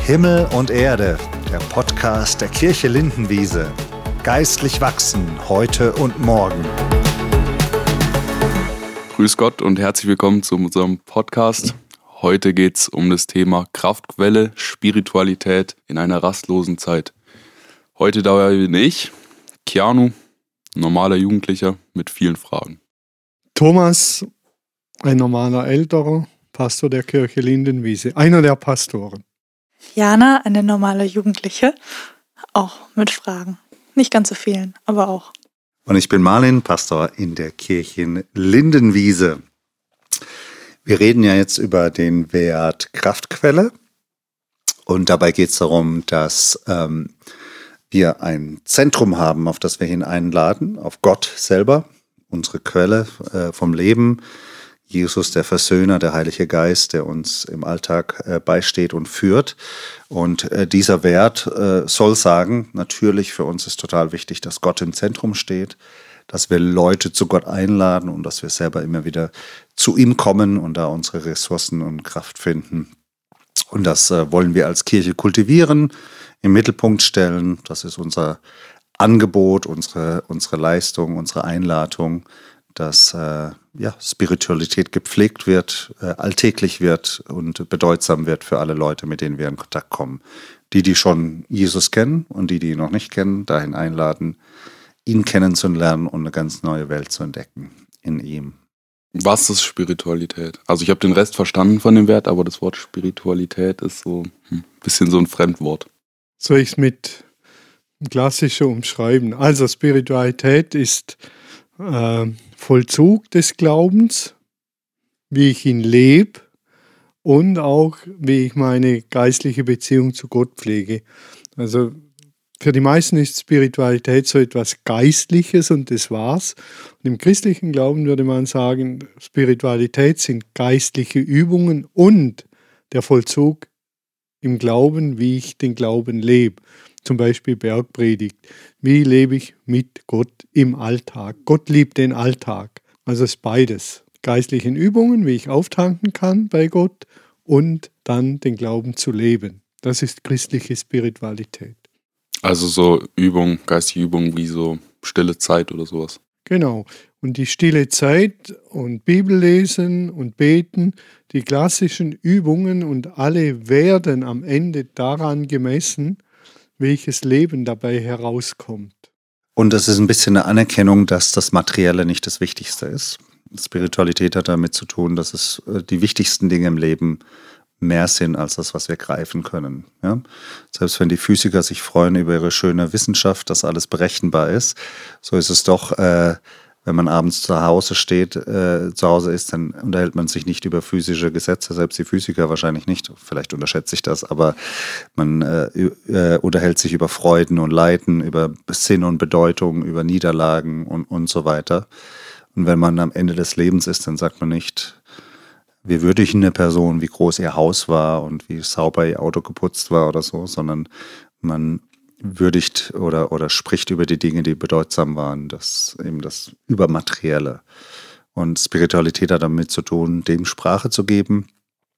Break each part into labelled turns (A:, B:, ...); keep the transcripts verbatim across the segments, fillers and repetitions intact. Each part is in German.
A: Himmel und Erde, der Podcast der Kirche Lindenwiese. Geistlich wachsen, heute und morgen.
B: Grüß Gott und herzlich willkommen zu unserem Podcast. Heute geht es um das Thema Kraftquelle, Spiritualität in einer rastlosen Zeit. Heute dabei bin ich, Keanu, normaler Jugendlicher mit vielen Fragen.
C: Thomas, ein normaler Älterer, Pastor der Kirche Lindenwiese, einer der Pastoren.
D: Jana, eine normale Jugendliche, auch mit Fragen. Nicht ganz so vielen, aber auch.
A: Und ich bin Marlin, Pastor in der Kirche Lindenwiese. Wir reden ja jetzt über den Wert Kraftquelle. Und dabei geht es darum, dass ähm, wir ein Zentrum haben, auf das wir hin einladen, auf Gott selber, unsere Quelle äh, vom Leben. Jesus, der Versöhner, der Heilige Geist, der uns im Alltag äh, beisteht und führt. Und äh, dieser Wert äh, soll sagen, natürlich für uns ist total wichtig, dass Gott im Zentrum steht, dass wir Leute zu Gott einladen und dass wir selber immer wieder zu ihm kommen und da unsere Ressourcen und Kraft finden. Und das äh, wollen wir als Kirche kultivieren, im Mittelpunkt stellen. Das ist unser Angebot, unsere, unsere Leistung, unsere Einladung, dass äh, ja, Spiritualität gepflegt wird, äh, alltäglich wird und bedeutsam wird für alle Leute, mit denen wir in Kontakt kommen. Die, die schon Jesus kennen und die, die ihn noch nicht kennen, dahin einladen, ihn kennenzulernen und eine ganz neue Welt zu entdecken in ihm.
B: Was ist Spiritualität? Also ich habe den Rest verstanden von dem Wert, aber das Wort Spiritualität ist so ein bisschen so ein Fremdwort.
C: Soll ich es mit klassischer umschreiben? Also Spiritualität ist äh, Vollzug des Glaubens, wie ich ihn lebe und auch wie ich meine geistliche Beziehung zu Gott pflege. Also für die meisten ist Spiritualität so etwas Geistliches und das war's. Und im christlichen Glauben würde man sagen, Spiritualität sind geistliche Übungen und der Vollzug im Glauben, wie ich den Glauben lebe. Zum Beispiel Bergpredigt. Wie lebe ich mit Gott im Alltag? Gott liebt den Alltag. Also es ist beides. Geistlichen Übungen, wie ich auftanken kann bei Gott und dann den Glauben zu leben. Das ist christliche Spiritualität.
B: Also so Übung, geistige Übung wie so stille Zeit oder sowas.
C: Genau. Und die stille Zeit und Bibellesen und Beten, die klassischen Übungen und alle werden am Ende daran gemessen, welches Leben dabei herauskommt.
A: Und es ist ein bisschen eine Anerkennung, dass das Materielle nicht das Wichtigste ist. Spiritualität hat damit zu tun, dass es die wichtigsten Dinge im Leben mehr sind als das, was wir greifen können. Ja? Selbst wenn die Physiker sich freuen über ihre schöne Wissenschaft, dass alles berechenbar ist, so ist es doch, äh, wenn man abends zu Hause steht, äh, zu Hause ist, dann unterhält man sich nicht über physische Gesetze, selbst die Physiker wahrscheinlich nicht, vielleicht unterschätze ich das, aber man äh, äh, unterhält sich über Freuden und Leiden, über Sinn und Bedeutung, über Niederlagen und, und so weiter. Und wenn man am Ende des Lebens ist, dann sagt man nicht, wie würdigen eine Person, wie groß ihr Haus war und wie sauber ihr Auto geputzt war oder so, sondern man würdigt oder, oder spricht über die Dinge, die bedeutsam waren, das eben das Übermaterielle. Und Spiritualität hat damit zu tun, dem Sprache zu geben.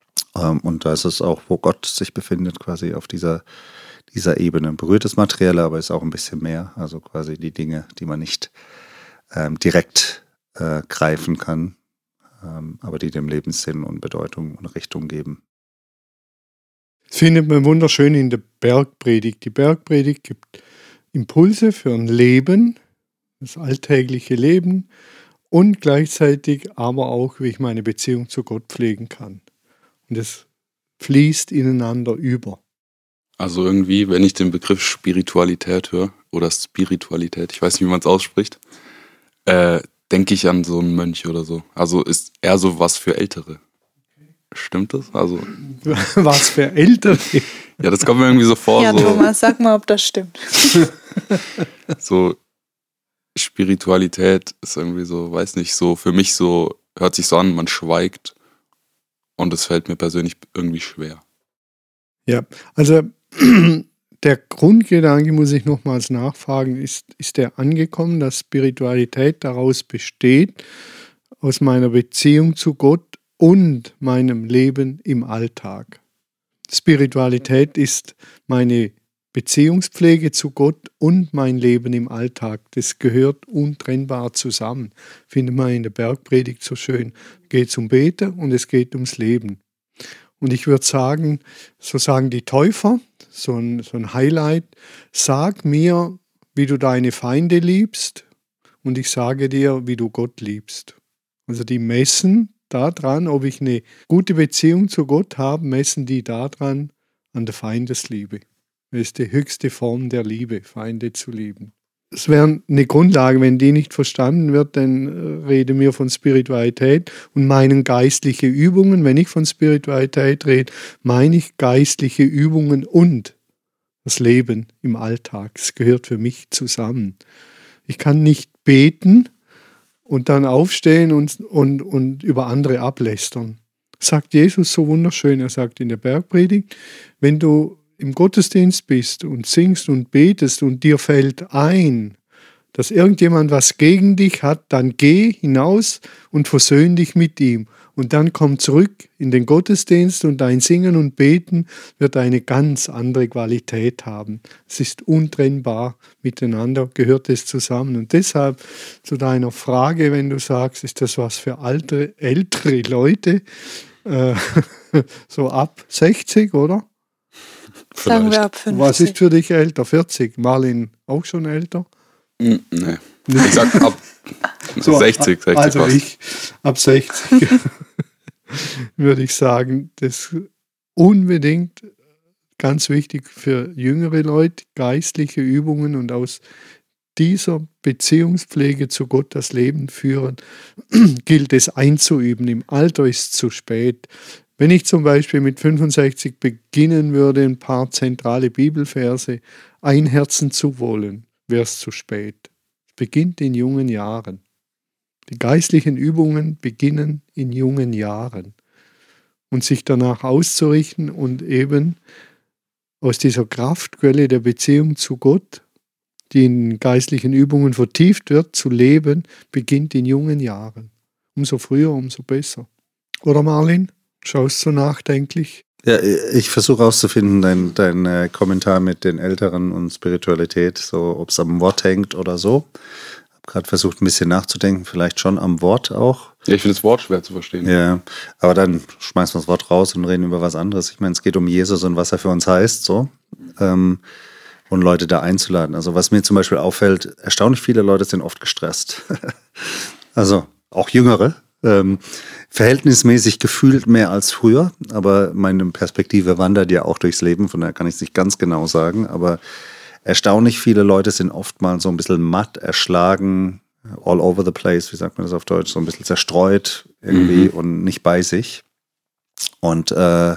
A: Und da ist es auch, wo Gott sich befindet, quasi auf dieser, dieser Ebene. Berührt das Materielle, aber ist auch ein bisschen mehr. Also quasi die Dinge, die man nicht ähm, direkt äh, greifen kann, ähm, aber die dem Leben Sinn und Bedeutung und Richtung geben.
C: Das findet man wunderschön in der Bergpredigt. Die Bergpredigt gibt Impulse für ein Leben, das alltägliche Leben und gleichzeitig aber auch, wie ich meine Beziehung zu Gott pflegen kann. Und es fließt ineinander über.
B: Also irgendwie, wenn ich den Begriff Spiritualität höre oder Spiritualität, ich weiß nicht, wie man es ausspricht, äh, denke ich an so einen Mönch oder so. Also ist eher so was für Ältere. Stimmt das? Also
C: was für Ältere?
B: Ja, das kommt mir irgendwie so vor.
D: Ja,
B: so,
D: Thomas, sag mal, ob das stimmt.
B: So Spiritualität ist irgendwie so, weiß nicht, so für mich so, hört sich so an, man schweigt und es fällt mir persönlich irgendwie schwer.
C: Ja, also der Grundgedanke, muss ich nochmals nachfragen, ist, ist der angekommen, dass Spiritualität daraus besteht, aus meiner Beziehung zu Gott und meinem Leben im Alltag. Spiritualität ist meine Beziehungspflege zu Gott und mein Leben im Alltag. Das gehört untrennbar zusammen. Findet man in der Bergpredigt so schön. Es geht um Beten und es geht ums Leben. Und ich würde sagen, so sagen die Täufer, so ein, so ein Highlight, sag mir, wie du deine Feinde liebst und ich sage dir, wie du Gott liebst. Also die messen daran, ob ich eine gute Beziehung zu Gott habe, messen die daran an der Feindesliebe. Das ist die höchste Form der Liebe, Feinde zu lieben. Es wäre eine Grundlage, wenn die nicht verstanden wird, dann reden wir von Spiritualität und meinen geistliche Übungen. Wenn ich von Spiritualität rede, meine ich geistliche Übungen und das Leben im Alltag. Es gehört für mich zusammen. Ich kann nicht beten und dann aufstehen und, und, und über andere ablästern. Sagt Jesus so wunderschön, er sagt in der Bergpredigt, wenn du im Gottesdienst bist und singst und betest und dir fällt ein, dass irgendjemand was gegen dich hat, dann geh hinaus und versöhn dich mit ihm. Und dann komm zurück in den Gottesdienst und dein Singen und Beten wird eine ganz andere Qualität haben. Es ist untrennbar miteinander, gehört es zusammen. Und deshalb zu deiner Frage, wenn du sagst, ist das was für alte, ältere Leute, äh, so ab sechzig, oder?
D: Sagen wir ab fünfzig.
C: Was ist für dich älter? vierzig? Marlin auch schon älter?
B: Nee. Ich sag ab
C: so,
B: sechzig, sechzig.
C: Also
B: fast.
C: ich ab sechzig würde ich sagen, das ist unbedingt ganz wichtig für jüngere Leute, geistliche Übungen und aus dieser Beziehungspflege zu Gott das Leben führen, gilt es einzuüben. Im Alter ist es zu spät. Wenn ich zum Beispiel mit fünfundsechzig beginnen würde, ein paar zentrale Bibelverse einherzen zu wollen, wäre es zu spät. Es beginnt in jungen Jahren. Die geistlichen Übungen beginnen in jungen Jahren. Und sich danach auszurichten und eben aus dieser Kraftquelle der Beziehung zu Gott, die in geistlichen Übungen vertieft wird, zu leben, beginnt in jungen Jahren. Umso früher, umso besser. Oder Marlin? Schaust du nachdenklich?
A: Ja, ich versuche herauszufinden, dein, dein äh, Kommentar mit den Älteren und Spiritualität, so ob es am Wort hängt oder so. Habe gerade versucht, ein bisschen nachzudenken, vielleicht schon am Wort auch.
B: Ja, ich finde das Wort schwer zu verstehen.
A: Ja, aber dann schmeißen wir das Wort raus und reden über was anderes. Ich meine, es geht um Jesus und was er für uns heißt, so. Ähm, und Leute da einzuladen. Also was mir zum Beispiel auffällt, erstaunlich viele Leute sind oft gestresst. Also auch Jüngere. Ähm, verhältnismäßig gefühlt mehr als früher, aber meine Perspektive wandert ja auch durchs Leben, von daher kann ich es nicht ganz genau sagen, aber erstaunlich viele Leute sind oft mal so ein bisschen matt, erschlagen, all over the place, wie sagt man das auf Deutsch, so ein bisschen zerstreut irgendwie mhm. und nicht bei sich. Und äh,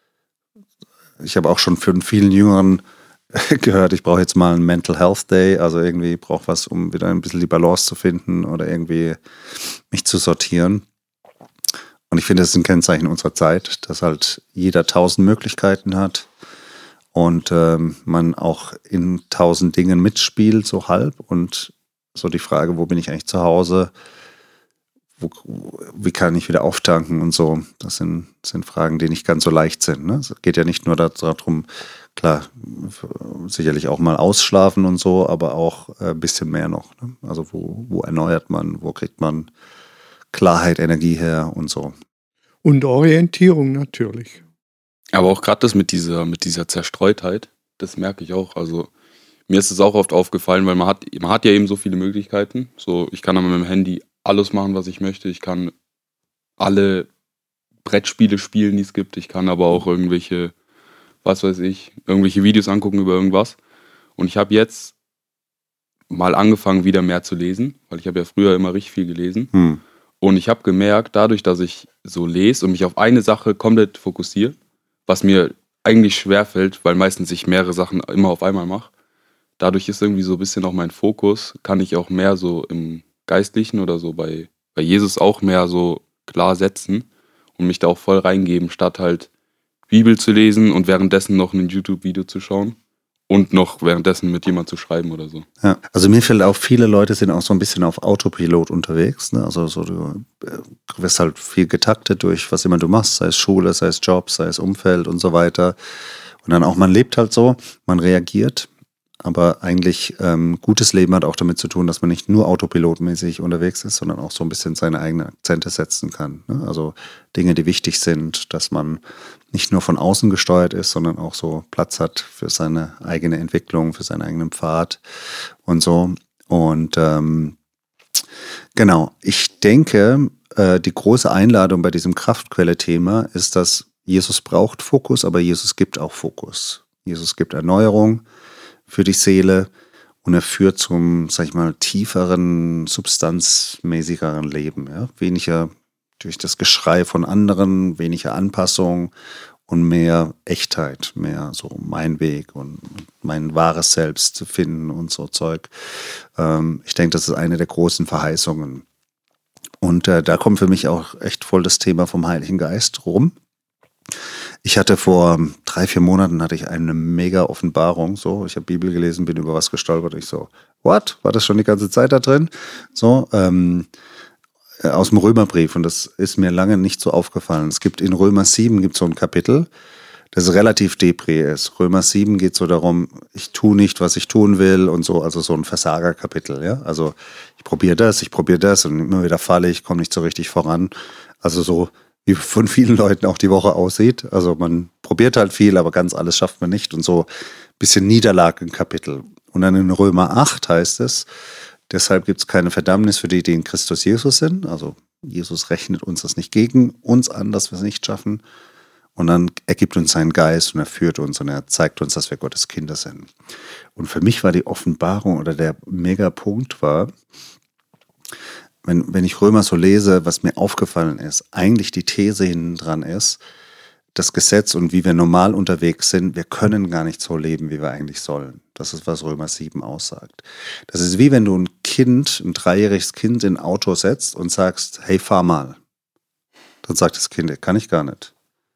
A: ich habe auch schon von vielen Jüngeren gehört, ich brauche jetzt mal einen Mental Health Day, also irgendwie brauche was, um wieder ein bisschen die Balance zu finden oder irgendwie mich zu sortieren. Und ich finde, das ist ein Kennzeichen unserer Zeit, dass halt jeder tausend Möglichkeiten hat und ähm, man auch in tausend Dingen mitspielt, so halb. Und so die Frage, wo bin ich eigentlich zu Hause? Wo, wie kann ich wieder auftanken und so? Das sind, sind Fragen, die nicht ganz so leicht sind. Ne? Es geht ja nicht nur darum, klar, sicherlich auch mal ausschlafen und so, aber auch ein bisschen mehr noch. Ne? Also wo, wo erneuert man, wo kriegt man Klarheit, Energie her und so.
C: Und Orientierung natürlich.
B: Aber auch gerade das mit dieser, mit dieser Zerstreutheit, das merke ich auch. Also mir ist es auch oft aufgefallen, weil man hat, man hat ja eben so viele Möglichkeiten. So, ich kann dann mit dem Handy alles machen, was ich möchte. Ich kann alle Brettspiele spielen, die es gibt. Ich kann aber auch irgendwelche, was weiß ich, irgendwelche Videos angucken über irgendwas. Und ich habe jetzt mal angefangen, wieder mehr zu lesen, weil ich habe ja früher immer richtig viel gelesen. Hm. Und ich habe gemerkt, dadurch, dass ich so lese und mich auf eine Sache komplett fokussiere, was mir eigentlich schwerfällt, weil meistens ich mehrere Sachen immer auf einmal mache, dadurch ist irgendwie so ein bisschen auch mein Fokus, kann ich auch mehr so im Geistlichen oder so bei, bei Jesus auch mehr so klar setzen und mich da auch voll reingeben, statt halt Bibel zu lesen und währenddessen noch ein YouTube-Video zu schauen. und noch währenddessen mit jemand zu schreiben oder so.
A: Ja, also mir fällt auf, viele Leute sind auch so ein bisschen auf Autopilot unterwegs. Ne? Also so, du wirst halt viel getaktet durch was immer du machst, sei es Schule, sei es Job, sei es Umfeld und so weiter. Und dann auch, man lebt halt so, man reagiert. Aber eigentlich ähm, gutes Leben hat auch damit zu tun, dass man nicht nur autopilotmäßig unterwegs ist, sondern auch so ein bisschen seine eigenen Akzente setzen kann. Ne? Also Dinge, die wichtig sind, dass man nicht nur von außen gesteuert ist, sondern auch so Platz hat für seine eigene Entwicklung, für seinen eigenen Pfad und so. Und ähm, genau, ich denke, äh, die große Einladung bei diesem Kraftquelle-Thema ist, dass Jesus braucht Fokus, aber Jesus gibt auch Fokus. Jesus gibt Erneuerung für die Seele und er führt zum, sag ich mal, tieferen, substanzmäßigeren Leben. Ja? Weniger durch das Geschrei von anderen, weniger Anpassung und mehr Echtheit, mehr so mein Weg und mein wahres Selbst zu finden und so Zeug. Ähm, ich denke, das ist eine der großen Verheißungen. Und äh, da kommt für mich auch echt voll das Thema vom Heiligen Geist rum. Ich hatte vor drei, vier Monaten hatte ich eine mega Offenbarung. So, ich habe Bibel gelesen, bin über was gestolpert. Ich so, what? War das schon die ganze Zeit da drin? So, ähm, aus dem Römerbrief. Und das ist mir lange nicht so aufgefallen. Es gibt in Römer sieben gibt so ein Kapitel, das relativ depri ist. Römer sieben geht so darum, ich tue nicht, was ich tun will und so, also so ein Versagerkapitel. Ja? Also ich probiere das, ich probiere das und immer wieder falle ich, komme nicht so richtig voran. Also so wie von vielen Leuten auch die Woche aussieht. Also man probiert halt viel, aber ganz alles schafft man nicht. Und so ein bisschen Niederlage im Kapitel. Und dann in Römer acht heißt es, deshalb gibt es keine Verdammnis für die, die in Christus Jesus sind. Also Jesus rechnet uns das nicht gegen uns an, dass wir es nicht schaffen. Und dann ergibt uns seinen Geist und er führt uns und er zeigt uns, dass wir Gottes Kinder sind. Und für mich war die Offenbarung oder der Megapunkt war, Wenn, wenn ich Römer so lese, was mir aufgefallen ist, eigentlich die These hinten dran ist, das Gesetz und wie wir normal unterwegs sind, wir können gar nicht so leben, wie wir eigentlich sollen. Das ist, was Römer sieben aussagt. Das ist wie wenn du ein Kind, ein dreijähriges Kind in ein Auto setzt und sagst, hey, fahr mal. Dann sagt das Kind, kann ich gar nicht.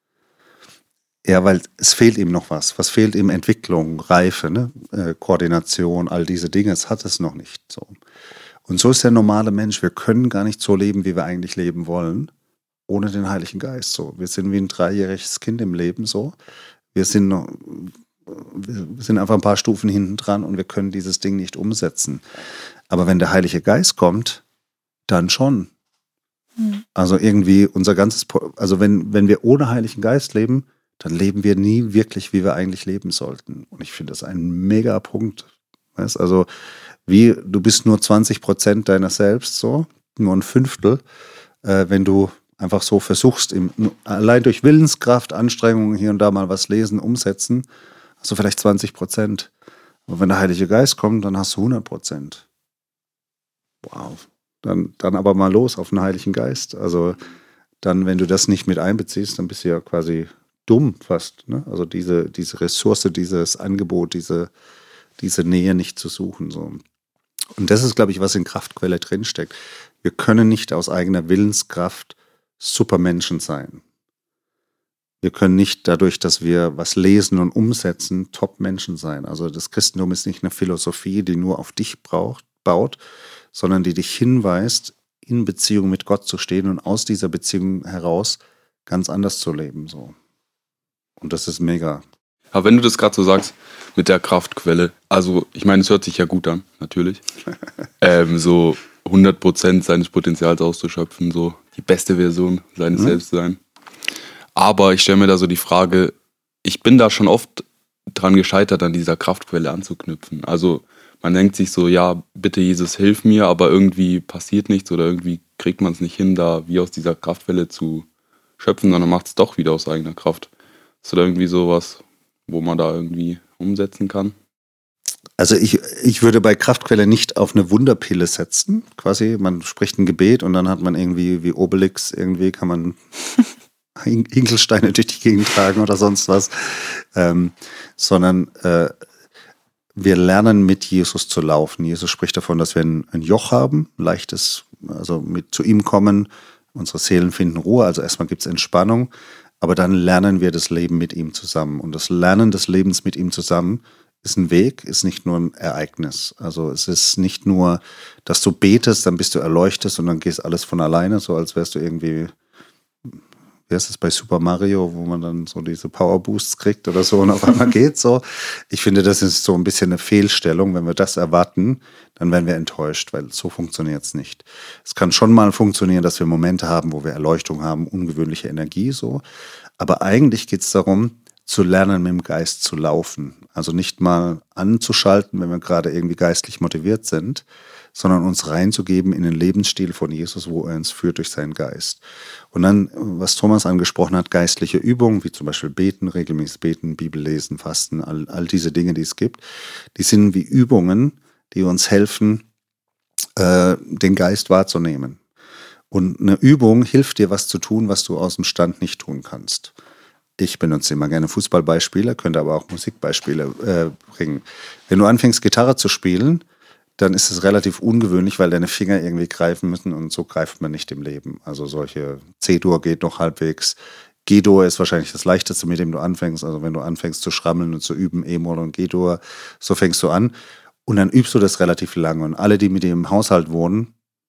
A: Ja, weil es fehlt ihm noch was. Was fehlt ihm? Entwicklung, Reife, ne? äh, Koordination, all diese Dinge, es hat es noch nicht so. Und so ist der normale Mensch. Wir können gar nicht so leben, wie wir eigentlich leben wollen, ohne den Heiligen Geist. So, wir sind wie ein dreijähriges Kind im Leben. So, wir sind noch, wir sind einfach ein paar Stufen hinten dran und wir können dieses Ding nicht umsetzen. Aber wenn der Heilige Geist kommt, dann schon. Mhm. Also irgendwie unser ganzes, also wenn wenn wir ohne Heiligen Geist leben, dann leben wir nie wirklich, wie wir eigentlich leben sollten. Und ich finde das ein mega Punkt. Weißt? Also wie, du bist nur zwanzig Prozent deiner selbst, so, nur ein Fünftel, äh, wenn du einfach so versuchst, im, allein durch Willenskraft, Anstrengungen hier und da mal was lesen, umsetzen, hast du vielleicht zwanzig Prozent. Aber wenn der Heilige Geist kommt, dann hast du hundert Prozent. Wow. Dann, dann aber mal los auf den Heiligen Geist. Also dann, wenn du das nicht mit einbeziehst, dann bist du ja quasi dumm fast. Ne? Also diese, diese Ressource, dieses Angebot, diese, diese Nähe nicht zu suchen, so. Und das ist, glaube ich, was in Kraftquelle drinsteckt. Wir können nicht aus eigener Willenskraft Supermenschen sein. Wir können nicht dadurch, dass wir was lesen und umsetzen, Top-Menschen sein. Also das Christentum ist nicht eine Philosophie, die nur auf dich braucht, baut, sondern die dich hinweist, in Beziehung mit Gott zu stehen und aus dieser Beziehung heraus ganz anders zu leben. So. Und das ist mega.
B: Aber wenn du das gerade so sagst, mit der Kraftquelle, also ich meine, es hört sich ja gut an, natürlich. ähm, so hundert Prozent seines Potenzials auszuschöpfen, so die beste Version seines mhm. Selbst sein. Aber ich stelle mir da so die Frage, ich bin da schon oft dran gescheitert, an dieser Kraftquelle anzuknüpfen. Also man denkt sich so, ja, bitte Jesus, hilf mir, aber irgendwie passiert nichts oder irgendwie kriegt man es nicht hin, da wie aus dieser Kraftquelle zu schöpfen, sondern macht es doch wieder aus eigener Kraft. Ist da irgendwie sowas, wo man da irgendwie umsetzen kann?
A: Also ich, ich würde bei Kraftquelle nicht auf eine Wunderpille setzen. Quasi, man spricht ein Gebet und dann hat man irgendwie wie Obelix, irgendwie kann man Hinkelsteine durch die Gegend tragen oder sonst was. Ähm, sondern äh, wir lernen mit Jesus zu laufen. Jesus spricht davon, dass wir ein, ein Joch haben, leichtes, also mit zu ihm kommen, unsere Seelen finden Ruhe, also erstmal gibt es Entspannung, aber dann lernen wir das Leben mit ihm zusammen. Und das Lernen des Lebens mit ihm zusammen ist ein Weg, ist nicht nur ein Ereignis. Also es ist nicht nur, dass du betest, dann bist du erleuchtet und dann geht alles von alleine, so als wärst du irgendwie, wie heißt das bei Super Mario, wo man dann so diese Power Boosts kriegt oder so und auf einmal geht so. Ich finde, das ist so ein bisschen eine Fehlstellung. Wenn wir das erwarten, dann werden wir enttäuscht, weil so funktioniert es nicht. Es kann schon mal funktionieren, dass wir Momente haben, wo wir Erleuchtung haben, ungewöhnliche Energie so. Aber eigentlich geht es darum, zu lernen, mit dem Geist zu laufen. Also nicht mal anzuschalten, wenn wir gerade irgendwie geistlich motiviert sind, sondern uns reinzugeben in den Lebensstil von Jesus, wo er uns führt durch seinen Geist. Und dann, was Thomas angesprochen hat, geistliche Übungen, wie zum Beispiel Beten, regelmäßig Beten, Bibel lesen, Fasten, all, all diese Dinge, die es gibt, die sind wie Übungen, die uns helfen, äh, den Geist wahrzunehmen. Und eine Übung hilft dir, was zu tun, was du aus dem Stand nicht tun kannst. Ich benutze immer gerne Fußballbeispiele, könnte aber auch Musikbeispiele äh, bringen. Wenn du anfängst, Gitarre zu spielen, dann ist es relativ ungewöhnlich, weil deine Finger irgendwie greifen müssen und so greift man nicht im Leben. Also solche C-Dur geht noch halbwegs. G-Dur ist wahrscheinlich das Leichteste, mit dem du anfängst. Also wenn du anfängst zu schrammeln und zu üben, E-Moll und G-Dur, so fängst du an. Und dann übst du das relativ lange. Und alle, die mit dir im Haushalt wohnen,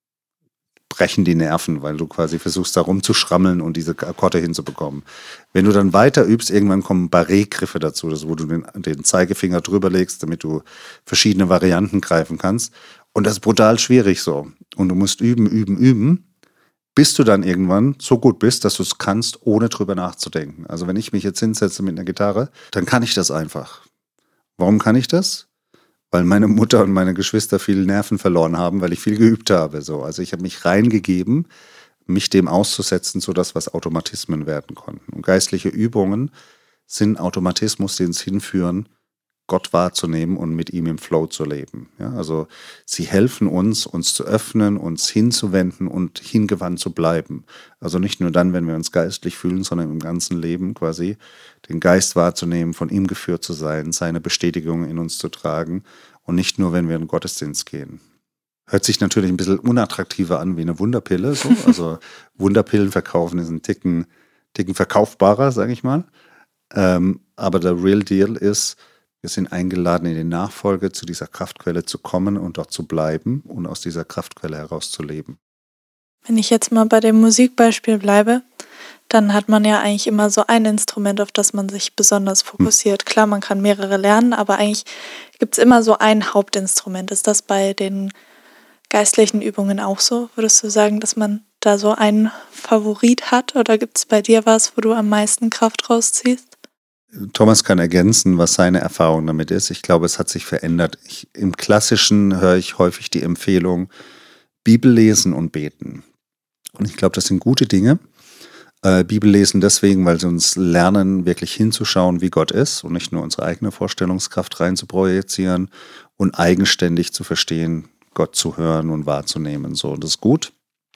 A: brechen die Nerven, weil du quasi versuchst, da rumzuschrammeln und diese Akkorde hinzubekommen. Wenn du dann weiter übst, irgendwann kommen Barré-Griffe dazu, das, wo du den, den Zeigefinger drüber legst, damit du verschiedene Varianten greifen kannst. Und das ist brutal schwierig so. Und du musst üben, üben, üben, bis du dann irgendwann so gut bist, dass du es kannst, ohne drüber nachzudenken. Also wenn ich mich jetzt hinsetze mit einer Gitarre, dann kann ich das einfach. Warum kann ich das? Weil meine Mutter und meine Geschwister viel Nerven verloren haben, weil ich viel geübt habe. So. Also ich habe mich reingegeben, mich dem auszusetzen, sodass was Automatismen werden konnten. Und geistliche Übungen sind Automatismus, die uns hinführen, Gott wahrzunehmen und mit ihm im Flow zu leben. Ja, also sie helfen uns, uns zu öffnen, uns hinzuwenden und hingewandt zu bleiben. Also nicht nur dann, wenn wir uns geistlich fühlen, sondern im ganzen Leben quasi den Geist wahrzunehmen, von ihm geführt zu sein, seine Bestätigung in uns zu tragen und nicht nur, wenn wir in den Gottesdienst gehen. Hört sich natürlich ein bisschen unattraktiver an wie eine Wunderpille. So. Also Wunderpillen verkaufen ist ein Ticken, Ticken verkaufbarer, sage ich mal. Ähm, aber der Real Deal ist, wir sind eingeladen, in die Nachfolge zu dieser Kraftquelle zu kommen und dort zu bleiben und aus dieser Kraftquelle heraus zu leben.
D: Wenn ich jetzt mal bei dem Musikbeispiel bleibe, dann hat man ja eigentlich immer so ein Instrument, auf das man sich besonders fokussiert. Hm. Klar, man kann mehrere lernen, aber eigentlich gibt es immer so ein Hauptinstrument. Ist das bei den geistlichen Übungen auch so? Würdest du sagen, dass man da so einen Favorit hat? Oder gibt es bei dir was, wo du am meisten Kraft rausziehst?
A: Thomas kann ergänzen, was seine Erfahrung damit ist. Ich glaube, es hat sich verändert. Ich, im Klassischen höre ich häufig die Empfehlung, Bibel lesen und beten. Und ich glaube, das sind gute Dinge. Äh, Bibel lesen deswegen, weil sie uns lernen, wirklich hinzuschauen, wie Gott ist und nicht nur unsere eigene Vorstellungskraft reinzuprojizieren und eigenständig zu verstehen, Gott zu hören und wahrzunehmen. So, das ist gut.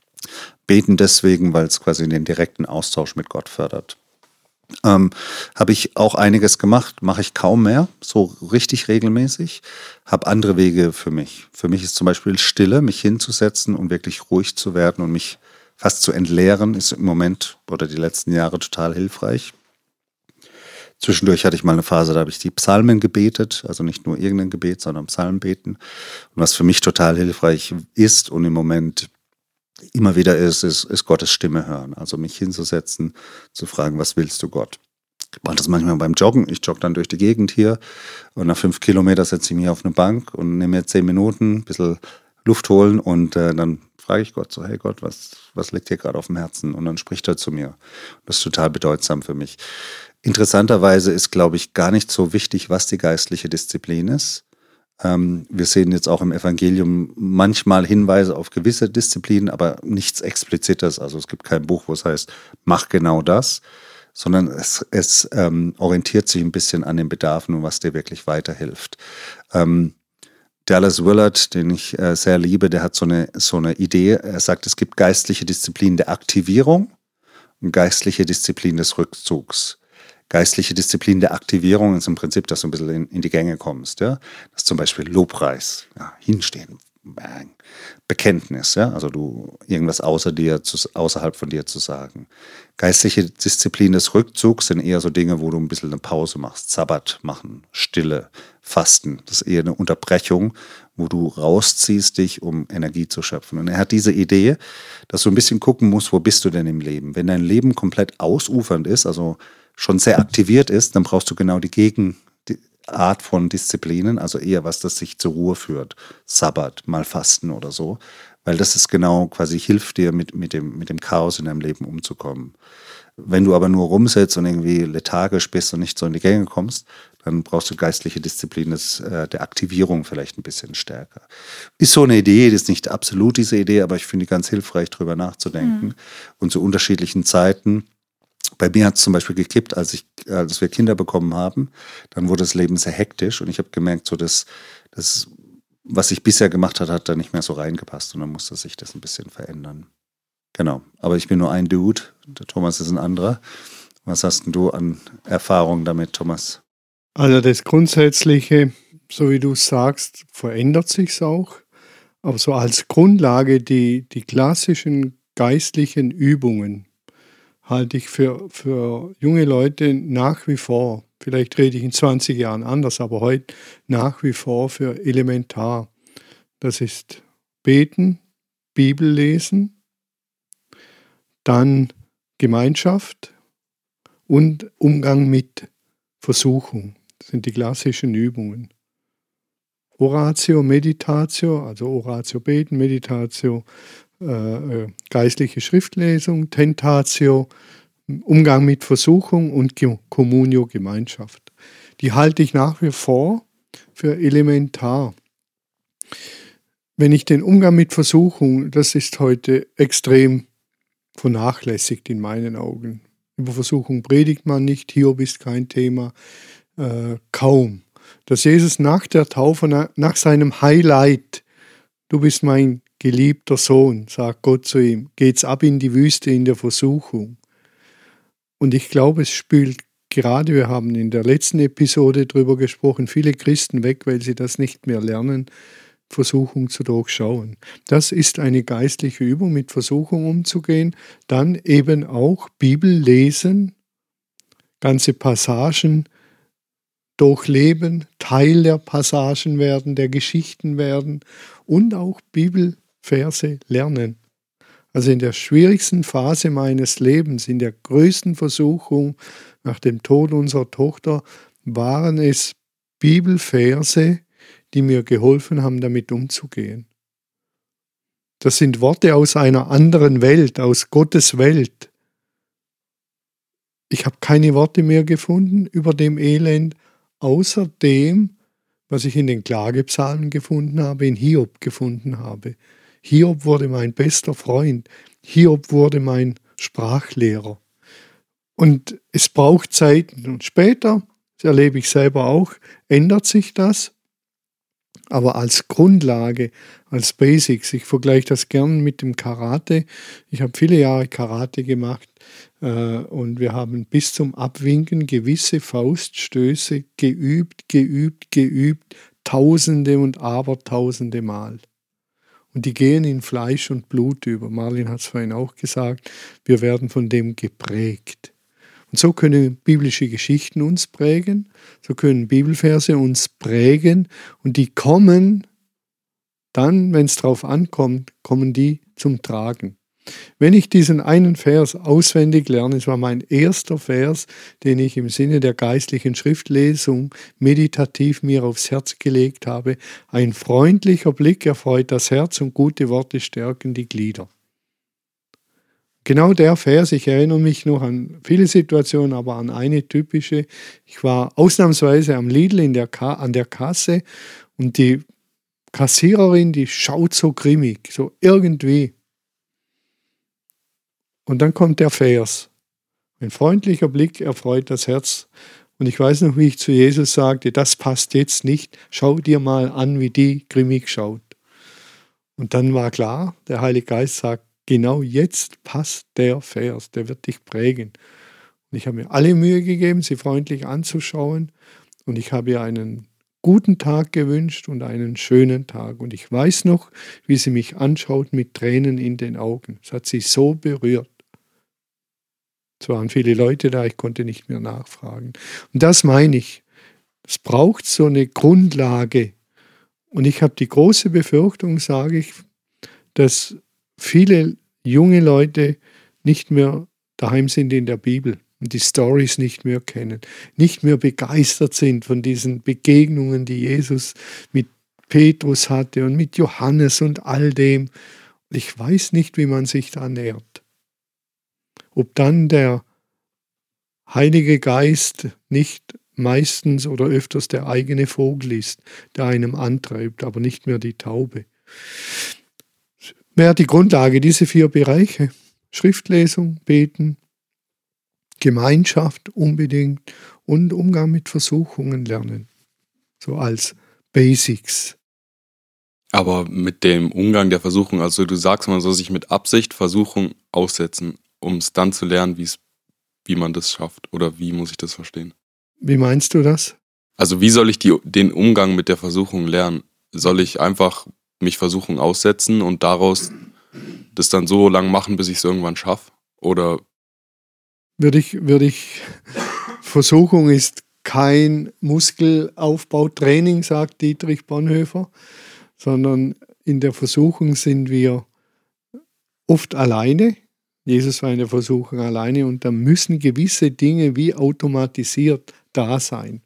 A: Beten deswegen, weil es quasi den direkten Austausch mit Gott fördert. Ähm, habe ich auch einiges gemacht, mache ich kaum mehr, so richtig regelmäßig, habe andere Wege für mich. Für mich ist zum Beispiel Stille, mich hinzusetzen und wirklich ruhig zu werden und mich fast zu entleeren, ist im Moment oder die letzten Jahre total hilfreich. Zwischendurch hatte ich mal eine Phase, da habe ich die Psalmen gebetet, also nicht nur irgendein Gebet, sondern Psalmen beten. Und was für mich total hilfreich ist und im Moment immer wieder ist, ist, ist Gottes Stimme hören. Also mich hinzusetzen, zu fragen, was willst du Gott? Ich mache das manchmal beim Joggen. Ich jogge dann durch die Gegend hier und nach fünf Kilometern setze ich mich auf eine Bank und nehme mir zehn Minuten, ein bisschen Luft holen und äh, dann frage ich Gott so, hey Gott, was, was liegt dir gerade auf dem Herzen? Und dann spricht er zu mir. Das ist total bedeutsam für mich. Interessanterweise ist, glaube ich, gar nicht so wichtig, was die geistliche Disziplin ist. Ähm, wir sehen jetzt auch im Evangelium manchmal Hinweise auf gewisse Disziplinen, aber nichts Explizites. Also es gibt kein Buch, wo es heißt, mach genau das, sondern es, es ähm, orientiert sich ein bisschen an den Bedarfen und was dir wirklich weiterhilft. Ähm, Dallas Willard, den ich äh, sehr liebe, der hat so eine, so eine Idee. Er sagt, es gibt geistliche Disziplinen der Aktivierung und geistliche Disziplinen des Rückzugs. Geistliche Disziplin der Aktivierung ist im Prinzip, dass du ein bisschen in, in die Gänge kommst. Ja? Das ist zum Beispiel Lobpreis, ja, hinstehen, Bekenntnis, ja, also du irgendwas außer dir, außerhalb von dir zu sagen. Geistliche Disziplin des Rückzugs sind eher so Dinge, wo du ein bisschen eine Pause machst, Sabbat machen, Stille, Fasten. Das ist eher eine Unterbrechung, wo du rausziehst dich, um Energie zu schöpfen. Und er hat diese Idee, dass du ein bisschen gucken musst, wo bist du denn im Leben? Wenn dein Leben komplett ausufernd ist, also schon sehr aktiviert ist, dann brauchst du genau die Gegen Art von Disziplinen, also eher was, das sich zur Ruhe führt. Sabbat, mal Fasten oder so. Weil das ist genau quasi, hilft dir, mit, mit, dem, mit dem Chaos in deinem Leben umzukommen. Wenn du aber nur rumsitzt und irgendwie lethargisch bist und nicht so in die Gänge kommst, dann brauchst du geistliche Disziplin des, äh, der Aktivierung vielleicht ein bisschen stärker. Ist so eine Idee, das ist nicht absolut diese Idee, aber ich finde die ganz hilfreich, drüber nachzudenken. Mhm. Und zu unterschiedlichen Zeiten. Bei mir hat es zum Beispiel gekippt, als, ich, als wir Kinder bekommen haben. Dann wurde das Leben sehr hektisch und ich habe gemerkt, so dass das, was ich bisher gemacht habe, hat da nicht mehr so reingepasst und dann musste sich das ein bisschen verändern. Genau, aber ich bin nur ein Dude, der Thomas ist ein anderer. Was hast denn du an Erfahrungen damit, Thomas?
C: Also das Grundsätzliche, so wie du sagst, verändert sich auch. Aber so als Grundlage die, die klassischen geistlichen Übungen halte ich für, für junge Leute nach wie vor, vielleicht rede ich in zwanzig Jahren anders, aber heute nach wie vor für elementar. Das ist Beten, Bibel lesen, dann Gemeinschaft und Umgang mit Versuchung. Das sind die klassischen Übungen. Oratio, Meditatio, also Oratio beten, Meditatio, äh, geistliche Schriftlesung, Tentatio, Umgang mit Versuchung und Communio, Gemeinschaft. Die halte ich nach wie vor für elementar. Wenn ich den Umgang mit Versuchung, das ist heute extrem vernachlässigt in meinen Augen. Über Versuchung predigt man nicht, Hiob ist kein Thema, äh, kaum. Dass Jesus nach der Taufe, nach seinem Highlight, du bist mein geliebter Sohn, sagt Gott zu ihm, geht's ab in die Wüste in der Versuchung. Und ich glaube, es spült gerade, wir haben in der letzten Episode darüber gesprochen, viele Christen weg, weil sie das nicht mehr lernen, Versuchung zu durchschauen. Das ist eine geistliche Übung, mit Versuchung umzugehen. Dann eben auch Bibel lesen, ganze Passagen durchleben, Teil der Passagen werden, der Geschichten werden und auch Bibelverse lernen. Also in der schwierigsten Phase meines Lebens, in der größten Versuchung nach dem Tod unserer Tochter, waren es Bibelverse, die mir geholfen haben, damit umzugehen. Das sind Worte aus einer anderen Welt, aus Gottes Welt. Ich habe keine Worte mehr gefunden über dem Elend, außer dem, was ich in den Klagepsalmen gefunden habe, in Hiob gefunden habe. Hiob wurde mein bester Freund. Hiob wurde mein Sprachlehrer. Und es braucht Zeit. Und später, das erlebe ich selber auch, ändert sich das. Aber als Grundlage, als Basics, ich vergleiche das gern mit dem Karate. Ich habe viele Jahre Karate gemacht äh, und wir haben bis zum Abwinken gewisse Fauststöße geübt, geübt, geübt, tausende und abertausende Mal. Und die gehen in Fleisch und Blut über. Marlin hat es vorhin auch gesagt, wir werden von dem geprägt. Und so können biblische Geschichten uns prägen, so können Bibelverse uns prägen und die kommen dann, wenn es drauf ankommt, kommen die zum Tragen. Wenn ich diesen einen Vers auswendig lerne, es war mein erster Vers, den ich im Sinne der geistlichen Schriftlesung meditativ mir aufs Herz gelegt habe, ein freundlicher Blick erfreut das Herz und gute Worte stärken die Glieder. Genau der Vers, ich erinnere mich noch an viele Situationen, aber an eine typische. Ich war ausnahmsweise am Lidl in der Ka- an der Kasse und die Kassiererin, die schaut so grimmig, so irgendwie. Und dann kommt der Vers. Ein freundlicher Blick erfreut das Herz. Und ich weiß noch, wie ich zu Jesus sagte, das passt jetzt nicht. Schau dir mal an, wie die grimmig schaut. Und dann war klar, der Heilige Geist sagt, genau jetzt passt der Vers, der wird dich prägen. Und ich habe mir alle Mühe gegeben, sie freundlich anzuschauen. Und ich habe ihr einen guten Tag gewünscht und einen schönen Tag. Und ich weiß noch, wie sie mich anschaut mit Tränen in den Augen. Es hat sie so berührt. Es waren viele Leute da, ich konnte nicht mehr nachfragen. Und das meine ich. Es braucht so eine Grundlage. Und ich habe die große Befürchtung, sage ich, dass viele junge Leute nicht mehr daheim sind in der Bibel und die Storys nicht mehr kennen, nicht mehr begeistert sind von diesen Begegnungen, die Jesus mit Petrus hatte und mit Johannes und all dem. Ich weiß nicht, wie man sich da nähert. Ob dann der Heilige Geist nicht meistens oder öfters der eigene Vogel ist, der einem antreibt, aber nicht mehr die Taube. Wäre die Grundlage, diese vier Bereiche: Schriftlesung, Beten, Gemeinschaft unbedingt und Umgang mit Versuchungen lernen. So als Basics.
B: Aber mit dem Umgang der Versuchung, also du sagst, man soll sich mit Absicht Versuchung aussetzen, um es dann zu lernen, wie es, wie man das schafft. Oder wie muss ich das verstehen?
C: Wie meinst du das?
B: Also wie soll ich die, den Umgang mit der Versuchung lernen? Soll ich einfach mich Versuchung aussetzen und daraus das dann so lang machen, bis ich es irgendwann schaffe? Oder?
C: Würde ich, würde ich, Versuchung ist kein Muskelaufbautraining, sagt Dietrich Bonhoeffer, sondern in der Versuchung sind wir oft alleine. Jesus war in der Versuchung alleine und da müssen gewisse Dinge wie automatisiert da sein.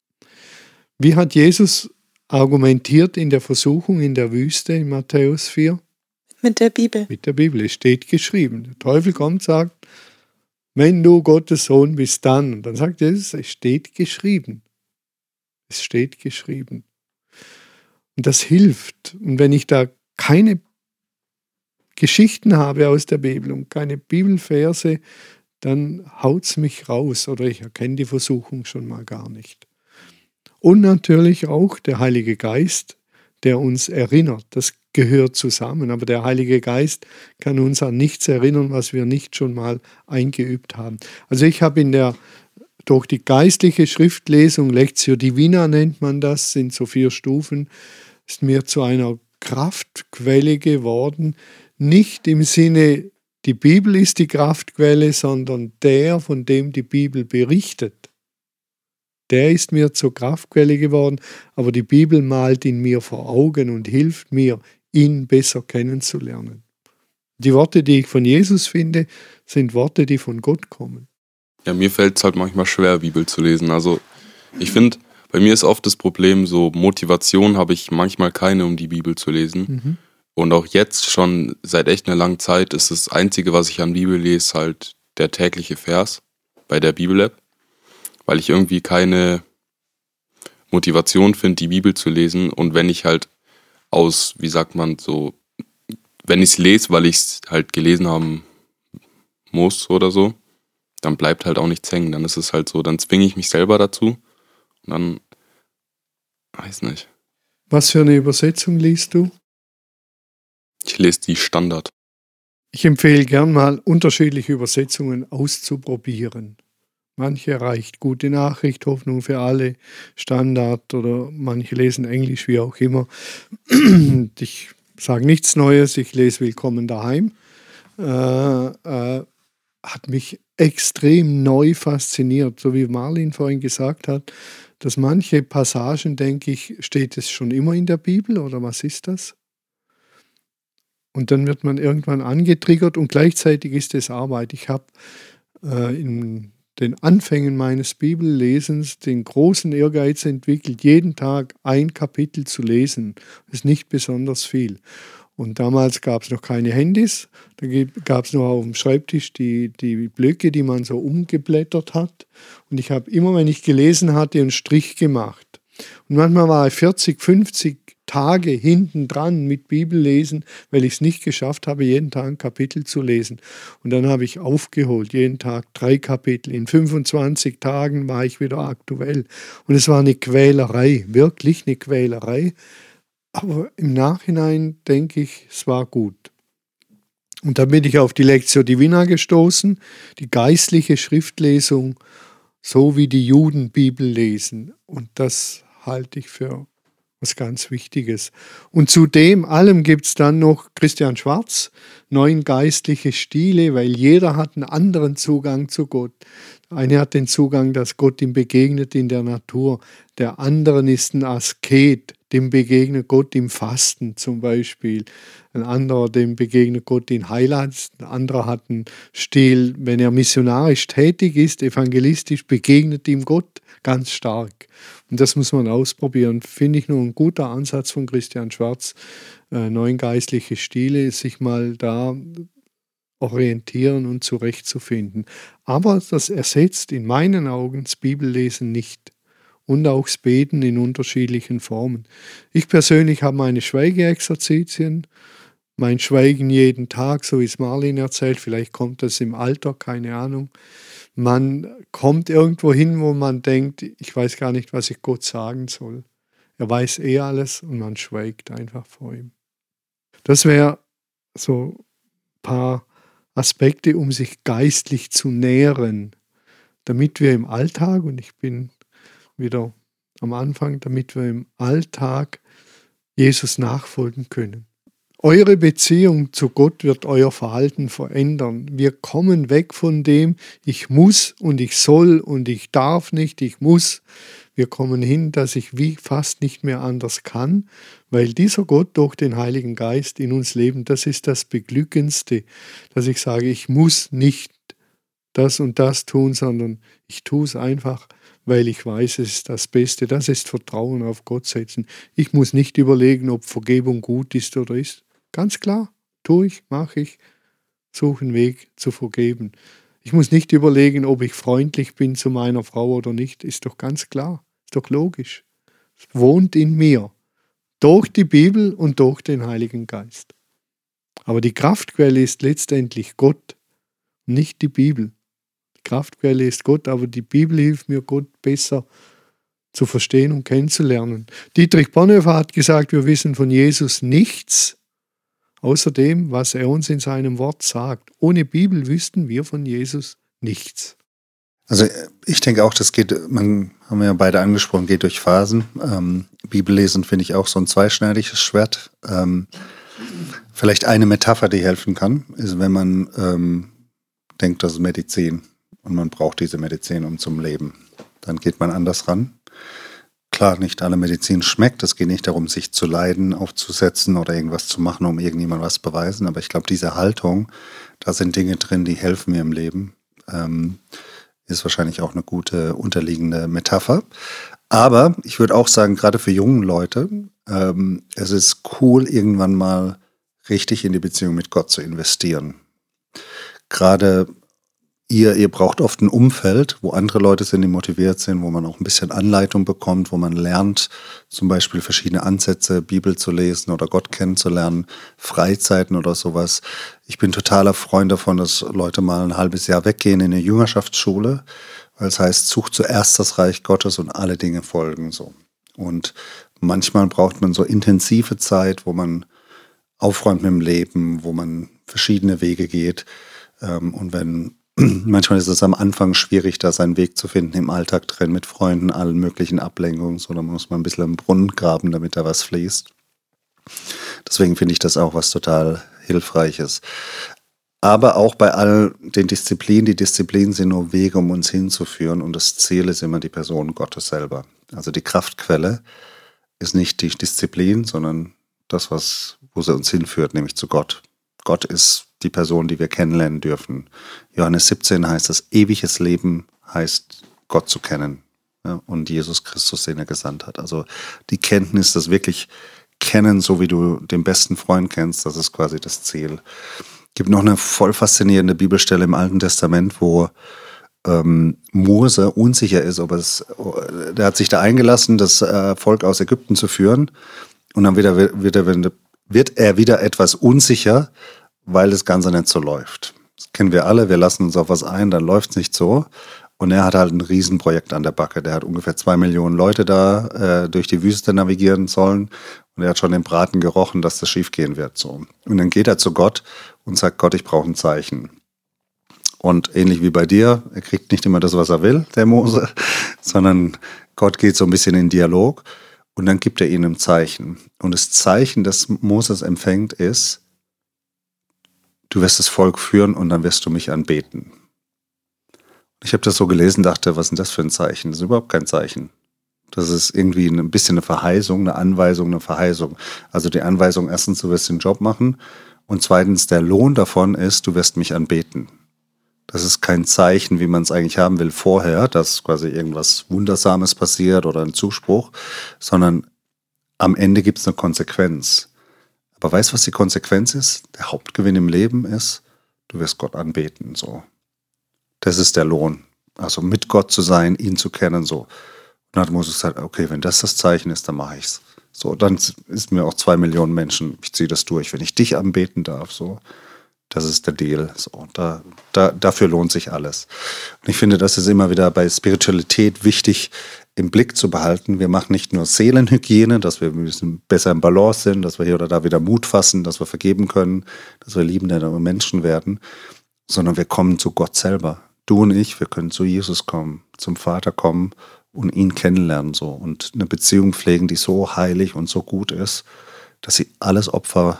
C: Wie hat Jesus argumentiert in der Versuchung in der Wüste in Matthäus vier?
D: Mit der Bibel.
C: Mit der Bibel, es steht geschrieben. Der Teufel kommt und sagt, wenn du Gottes Sohn bist, dann. Und dann sagt Jesus, es steht geschrieben. Es steht geschrieben. Und das hilft. Und wenn ich da keine Geschichten habe aus der Bibel und keine Bibelverse, dann haut es mich raus oder ich erkenne die Versuchung schon mal gar nicht. Und natürlich auch der Heilige Geist, der uns erinnert. Das gehört zusammen. Aber der Heilige Geist kann uns an nichts erinnern, was wir nicht schon mal eingeübt haben. Also ich habe in der, durch die geistliche Schriftlesung, Lectio Divina nennt man das, sind so vier Stufen, ist mir zu einer Kraftquelle geworden. Nicht im Sinne, die Bibel ist die Kraftquelle, sondern der, von dem die Bibel berichtet. Der ist mir zur Kraftquelle geworden, aber die Bibel malt ihn mir vor Augen und hilft mir, ihn besser kennenzulernen. Die Worte, die ich von Jesus finde, sind Worte, die von Gott kommen.
B: Ja, mir fällt es halt manchmal schwer, Bibel zu lesen. Also ich finde, bei mir ist oft das Problem, so Motivation habe ich manchmal keine, um die Bibel zu lesen.
C: Mhm.
B: Und auch jetzt schon seit echt einer langen Zeit ist das Einzige, was ich an Bibel lese, halt der tägliche Vers bei der Bibel-App, weil ich irgendwie keine Motivation finde, die Bibel zu lesen. Und wenn ich halt aus, wie sagt man, so, wenn ich es lese, weil ich es halt gelesen haben muss oder so, dann bleibt halt auch nichts hängen. Dann ist es halt so, dann zwinge ich mich selber dazu und dann, weiß nicht.
C: Was für eine Übersetzung liest du?
B: Ich lese die Standard.
C: Ich empfehle gern mal, unterschiedliche Übersetzungen auszuprobieren. Manche reicht Gute Nachricht, Hoffnung für alle, Standard oder manche lesen Englisch, wie auch immer. Ich sage nichts Neues, ich lese Willkommen daheim. Äh, äh, hat mich extrem neu fasziniert, so wie Marlin vorhin gesagt hat, dass manche Passagen, denke ich, steht es schon immer in der Bibel oder was ist das? Und dann wird man irgendwann angetriggert und gleichzeitig ist es Arbeit. Ich habe äh, in den Anfängen meines Bibellesens den großen Ehrgeiz entwickelt, jeden Tag ein Kapitel zu lesen. Das ist nicht besonders viel. Und damals gab es noch keine Handys, da gab es noch auf dem Schreibtisch die, die Blöcke, die man so umgeblättert hat. Und ich habe immer, wenn ich gelesen hatte, einen Strich gemacht. Und manchmal war ich vierzig, fünfzig Tage hinten dran mit Bibellesen, weil ich es nicht geschafft habe, jeden Tag ein Kapitel zu lesen. Und dann habe ich aufgeholt, jeden Tag drei Kapitel. In fünfundzwanzig Tagen war ich wieder aktuell. Und es war eine Quälerei, wirklich eine Quälerei. Aber im Nachhinein denke ich, es war gut. Und dann bin ich auf die Lectio Divina gestoßen, die geistliche Schriftlesung, so wie die Juden Bibel lesen. Und das halte ich für was ganz Wichtiges. Und zu dem allem gibt es dann noch Christian Schwarz, neun geistliche Stile, weil jeder hat einen anderen Zugang zu Gott. Der eine hat den Zugang, dass Gott ihm begegnet in der Natur. Der andere ist ein Asket, dem begegnet Gott im Fasten zum Beispiel. Ein anderer, dem begegnet Gott in Heiland. Ein anderer hat einen Stil, wenn er missionarisch tätig ist, evangelistisch, begegnet ihm Gott ganz stark. Und das muss man ausprobieren. Finde ich nur ein guter Ansatz von Christian Schwarz, äh, neun geistliche Stile, sich mal da orientieren und zurechtzufinden. Aber das ersetzt in meinen Augen das Bibellesen nicht. Und auch das Beten in unterschiedlichen Formen. Ich persönlich habe meine Schweigeexerzitien, mein Schweigen jeden Tag, so wie es Marlin erzählt, vielleicht kommt das im Alter, keine Ahnung. Man kommt irgendwo hin, wo man denkt, ich weiß gar nicht, was ich Gott sagen soll. Er weiß eh alles und man schweigt einfach vor ihm. Das wäre so ein paar Aspekte, um sich geistlich zu nähren, damit wir im Alltag, und ich bin wieder am Anfang, damit wir im Alltag Jesus nachfolgen können. Eure Beziehung zu Gott wird euer Verhalten verändern. Wir kommen weg von dem, ich muss und ich soll und ich darf nicht, ich muss. Wir kommen hin, dass ich wie fast nicht mehr anders kann, weil dieser Gott durch den Heiligen Geist in uns lebt. Das ist das Beglückendste, dass ich sage, ich muss nicht das und das tun, sondern ich tue es einfach, weil ich weiß, es ist das Beste. Das ist Vertrauen auf Gott setzen. Ich muss nicht überlegen, ob Vergebung gut ist oder ist. Ganz klar, tue ich, mache ich, suche einen Weg zu vergeben. Ich muss nicht überlegen, ob ich freundlich bin zu meiner Frau oder nicht. Ist doch ganz klar, ist doch logisch. Es wohnt in mir, durch die Bibel und durch den Heiligen Geist. Aber die Kraftquelle ist letztendlich Gott, nicht die Bibel. Die Kraftquelle ist Gott, aber die Bibel hilft mir, Gott besser zu verstehen und kennenzulernen. Dietrich Bonhoeffer hat gesagt, wir wissen von Jesus nichts, außer dem, was er uns in seinem Wort sagt. Ohne Bibel wüssten wir von Jesus nichts.
A: Also ich denke auch, das geht, man haben wir ja beide angesprochen, geht durch Phasen. Ähm, Bibellesen finde ich auch so ein zweischneidiges Schwert. Ähm, vielleicht eine Metapher, die helfen kann, ist, wenn man ähm, denkt, das ist Medizin und man braucht diese Medizin, um zum Leben. Dann geht man anders ran. Klar, nicht alle Medizin schmeckt. Es geht nicht darum, sich zu leiden, aufzusetzen oder irgendwas zu machen, um irgendjemand was zu beweisen. Aber ich glaube, diese Haltung, da sind Dinge drin, die helfen mir im Leben, ähm, ist wahrscheinlich auch eine gute unterliegende Metapher. Aber ich würde auch sagen, gerade für junge Leute, ähm, es ist cool, irgendwann mal richtig in die Beziehung mit Gott zu investieren. Gerade Ihr, ihr braucht oft ein Umfeld, wo andere Leute sind, die motiviert sind, wo man auch ein bisschen Anleitung bekommt, wo man lernt, zum Beispiel verschiedene Ansätze, Bibel zu lesen oder Gott kennenzulernen, Freizeiten oder sowas. Ich bin totaler Freund davon, dass Leute mal ein halbes Jahr weggehen in eine Jüngerschaftsschule, weil es heißt, such zuerst das Reich Gottes und alle Dinge folgen so. Und manchmal braucht man so intensive Zeit, wo man aufräumt mit dem Leben, wo man verschiedene Wege geht. Und wenn manchmal ist es am Anfang schwierig, da seinen Weg zu finden im Alltag drin, mit Freunden, allen möglichen Ablenkungen, so, da muss man ein bisschen im Brunnen graben, damit da was fließt. Deswegen finde ich das auch was total Hilfreiches. Aber auch bei all den Disziplinen, die Disziplinen sind nur Wege, um uns hinzuführen und das Ziel ist immer die Person Gottes selber. Also die Kraftquelle ist nicht die Disziplin, sondern das, was, wo sie uns hinführt, nämlich zu Gott. Gott ist die Person, die wir kennenlernen dürfen. Johannes siebzehn heißt, das ewiges Leben heißt, Gott zu kennen, ja, und Jesus Christus, den er gesandt hat. Also die Kenntnis, das wirklich Kennen, so wie du den besten Freund kennst, das ist quasi das Ziel. Es gibt noch eine voll faszinierende Bibelstelle im Alten Testament, wo ähm, Mose unsicher ist, ob es, der hat sich da eingelassen, das äh, Volk aus Ägypten zu führen, und dann wird er, wird er, wird er wieder etwas unsicher, weil das Ganze nicht so läuft. Das kennen wir alle, wir lassen uns auf was ein, dann läuft es nicht so. Und er hat halt ein Riesenprojekt an der Backe. Der hat ungefähr zwei Millionen Leute da äh, durch die Wüste navigieren sollen. Und er hat schon den Braten gerochen, dass das schief gehen wird. So. Und dann geht er zu Gott und sagt, Gott, ich brauche ein Zeichen. Und ähnlich wie bei dir, er kriegt nicht immer das, was er will, der Mose, sondern Gott geht so ein bisschen in Dialog und dann gibt er ihnen ein Zeichen. Und das Zeichen, das Moses empfängt, ist, du wirst das Volk führen und dann wirst du mich anbeten. Ich habe das so gelesen, dachte, was ist denn das für ein Zeichen? Das ist überhaupt kein Zeichen. Das ist irgendwie ein bisschen eine Verheißung, eine Anweisung, eine Verheißung. Also die Anweisung, erstens, du wirst den Job machen und zweitens, der Lohn davon ist, du wirst mich anbeten. Das ist kein Zeichen, wie man es eigentlich haben will vorher, dass quasi irgendwas Wundersames passiert oder ein Zuspruch, sondern am Ende gibt es eine Konsequenz. Aber weißt du, was die Konsequenz ist? Der Hauptgewinn im Leben ist, du wirst Gott anbeten. So. Das ist der Lohn. Also mit Gott zu sein, ihn zu kennen. So. Und dann hat Moses gesagt, okay, wenn das das Zeichen ist, dann mache ich es. So, dann ist mir auch zwei Millionen Menschen, ich ziehe das durch, wenn ich dich anbeten darf. So. Das ist der Deal. So, da, da, dafür lohnt sich alles. Und ich finde, das ist immer wieder bei Spiritualität wichtig, im Blick zu behalten. Wir machen nicht nur Seelenhygiene, dass wir ein bisschen besser im Balance sind, dass wir hier oder da wieder Mut fassen, dass wir vergeben können, dass wir liebende Menschen werden, sondern wir kommen zu Gott selber. Du und ich, wir können zu Jesus kommen, zum Vater kommen und ihn kennenlernen so und eine Beziehung pflegen, die so heilig und so gut ist, dass sie alles Opfer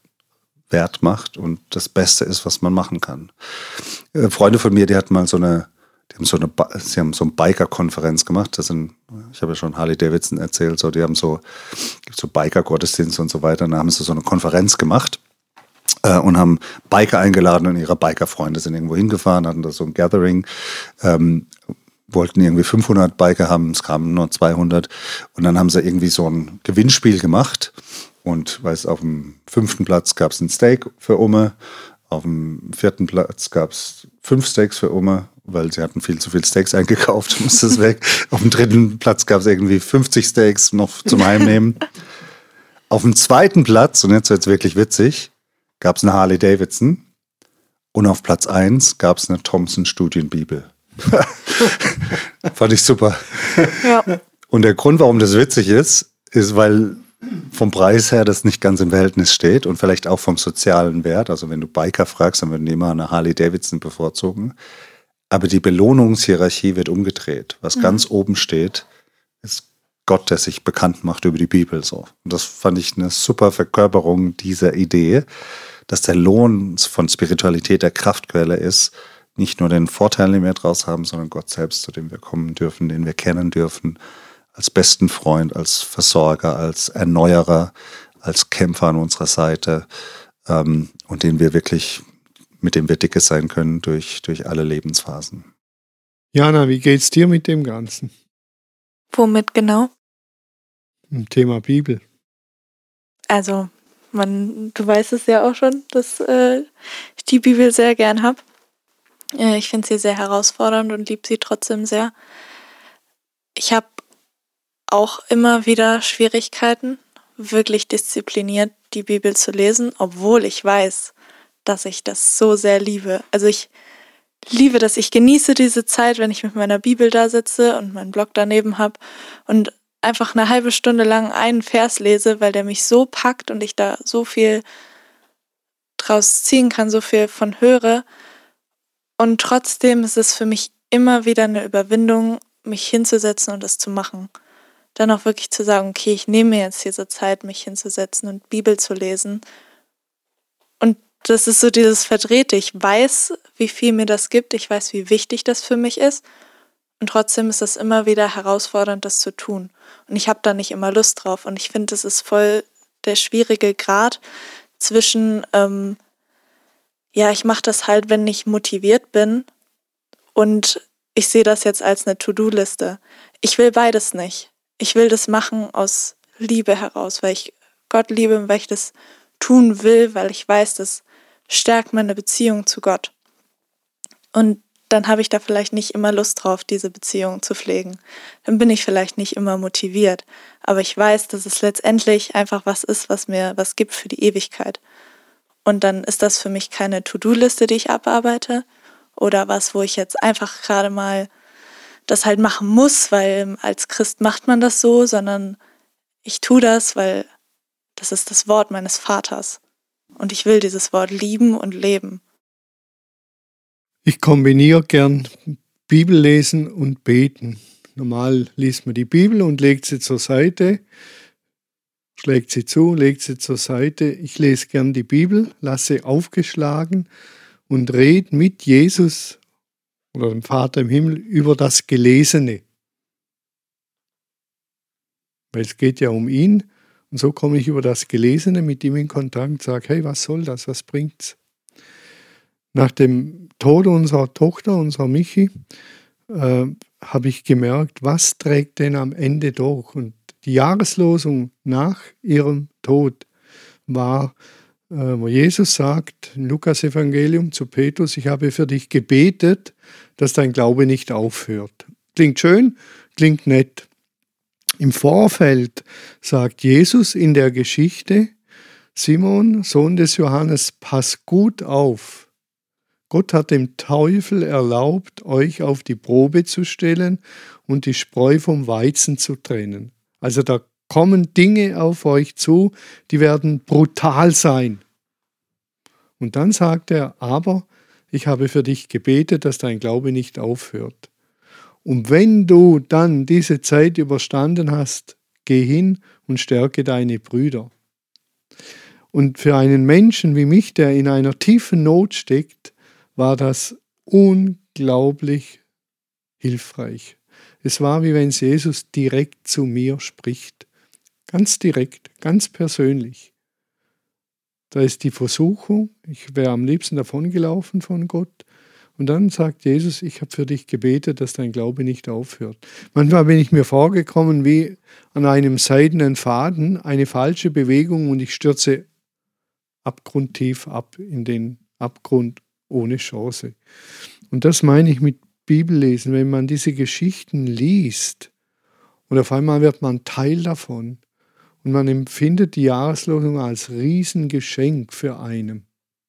A: wert macht und das Beste ist, was man machen kann. Äh, Freunde von mir, die hatten mal so eine, die haben so eine, sie haben so eine Biker-Konferenz gemacht. Das sind, ich habe ja schon Harley Davidson erzählt, so die haben so, so Biker-Gottesdienste und so weiter. Und da haben sie so eine Konferenz gemacht äh, und haben Biker eingeladen und ihre Biker-Freunde sind irgendwo hingefahren, hatten da so ein Gathering, ähm, wollten irgendwie fünfhundert Biker haben, es kamen nur zweihundert und dann haben sie irgendwie so ein Gewinnspiel gemacht. Und weiß, auf dem fünften Platz gab es ein Steak für Oma, auf dem vierten Platz gab es fünf Steaks für Oma, weil sie hatten viel zu viel Steaks eingekauft, musste es weg. Auf dem dritten Platz gab es irgendwie fünfzig Steaks noch zum Heimnehmen. Auf dem zweiten Platz, und jetzt wird es wirklich witzig, gab es eine Harley Davidson und auf Platz eins gab es eine Thompson-Studienbibel. Fand ich super.
D: Ja.
A: Und der Grund, warum das witzig ist, ist, weil vom Preis her das nicht ganz im Verhältnis steht und vielleicht auch vom sozialen Wert. Also wenn du Biker fragst, dann würden die immer eine Harley Davidson bevorzugen. Aber die Belohnungshierarchie wird umgedreht. Was mhm. ganz oben steht, ist Gott, der sich bekannt macht über die Bibel. So. Und das fand ich eine super Verkörperung dieser Idee, dass der Lohn von Spiritualität der Kraftquelle ist, nicht nur den Vorteil, den wir daraus haben, sondern Gott selbst, zu dem wir kommen dürfen, den wir kennen dürfen, als besten Freund, als Versorger, als Erneuerer, als Kämpfer an unserer Seite ähm, und den wir wirklich, mit dem wir dicke sein können durch, durch alle Lebensphasen.
C: Jana, wie geht's dir mit dem Ganzen?
D: Womit genau?
C: Im Thema Bibel.
D: Also, man, du weißt es ja auch schon, dass äh, ich die Bibel sehr gern habe. Äh, ich finde sie sehr herausfordernd und liebe sie trotzdem sehr. Ich habe auch immer wieder Schwierigkeiten, wirklich diszipliniert die Bibel zu lesen, obwohl ich weiß, dass ich das so sehr liebe. Also ich liebe das, ich genieße diese Zeit, wenn ich mit meiner Bibel da sitze und meinen Blog daneben habe und einfach eine halbe Stunde lang einen Vers lese, weil der mich so packt und ich da so viel draus ziehen kann, so viel von höre. Und trotzdem ist es für mich immer wieder eine Überwindung, mich hinzusetzen und das zu machen. Dann auch wirklich zu sagen, okay, ich nehme mir jetzt diese Zeit, mich hinzusetzen und Bibel zu lesen. Und das ist so dieses Verdrehte. Ich weiß, wie viel mir das gibt. Ich weiß, wie wichtig das für mich ist. Und trotzdem ist es immer wieder herausfordernd, das zu tun. Und ich habe da nicht immer Lust drauf. Und ich finde, das ist voll der schwierige Grat zwischen, ähm, ja, ich mache das halt, wenn ich motiviert bin. Und ich sehe das jetzt als eine To-Do-Liste. Ich will beides nicht. Ich will das machen aus Liebe heraus, weil ich Gott liebe und weil ich das tun will, weil ich weiß, das stärkt meine Beziehung zu Gott. Und dann habe ich da vielleicht nicht immer Lust drauf, diese Beziehung zu pflegen. Dann bin ich vielleicht nicht immer motiviert. Aber ich weiß, dass es letztendlich einfach was ist, was mir was gibt für die Ewigkeit. Und dann ist das für mich keine To-Do-Liste, die ich abarbeite oder was, wo ich jetzt einfach gerade mal das halt machen muss, weil als Christ macht man das so, sondern ich tue das, weil das ist das Wort meines Vaters. Und ich will dieses Wort lieben und leben.
C: Ich kombiniere gern Bibel lesen und beten. normal liest man die Bibel und legt sie zur Seite, schlägt sie zu, legt sie zur Seite. Ich lese gern die Bibel, lasse aufgeschlagen und rede mit Jesus oder dem Vater im Himmel über das Gelesene. Weil es geht ja um ihn. Und so komme ich über das Gelesene mit ihm in Kontakt und sage, hey, was soll das, was bringt's? Nach dem Tod unserer Tochter, unserer Michi, äh, habe ich gemerkt, was trägt denn am Ende durch? Und die Jahreslosung nach ihrem Tod war, äh, wo Jesus sagt, im Lukas-Evangelium zu Petrus, ich habe für dich gebetet, dass dein Glaube nicht aufhört. Klingt schön, klingt nett. Im Vorfeld sagt Jesus in der Geschichte, Simon, Sohn des Johannes, pass gut auf. Gott hat dem Teufel erlaubt, euch auf die Probe zu stellen und die Spreu vom Weizen zu trennen. Also da kommen Dinge auf euch zu, die werden brutal sein. Und dann sagt er, aber ich habe für dich gebetet, dass dein Glaube nicht aufhört. Und wenn du dann diese Zeit überstanden hast, geh hin und stärke deine Brüder. Und für einen Menschen wie mich, der in einer tiefen Not steckt, war das unglaublich hilfreich. Es war, wie wenn Jesus direkt zu mir spricht. Ganz direkt, ganz persönlich. Da ist die Versuchung, ich wäre am liebsten davongelaufen von Gott. Und dann sagt Jesus, ich habe für dich gebetet, dass dein Glaube nicht aufhört. Manchmal bin ich mir vorgekommen wie an einem seidenen Faden, eine falsche Bewegung und ich stürze abgrundtief ab in den Abgrund ohne Chance. Und das meine ich mit Bibellesen, wenn man diese Geschichten liest und auf einmal wird man Teil davon und man empfindet die Jahreslosung als Riesengeschenk für einen.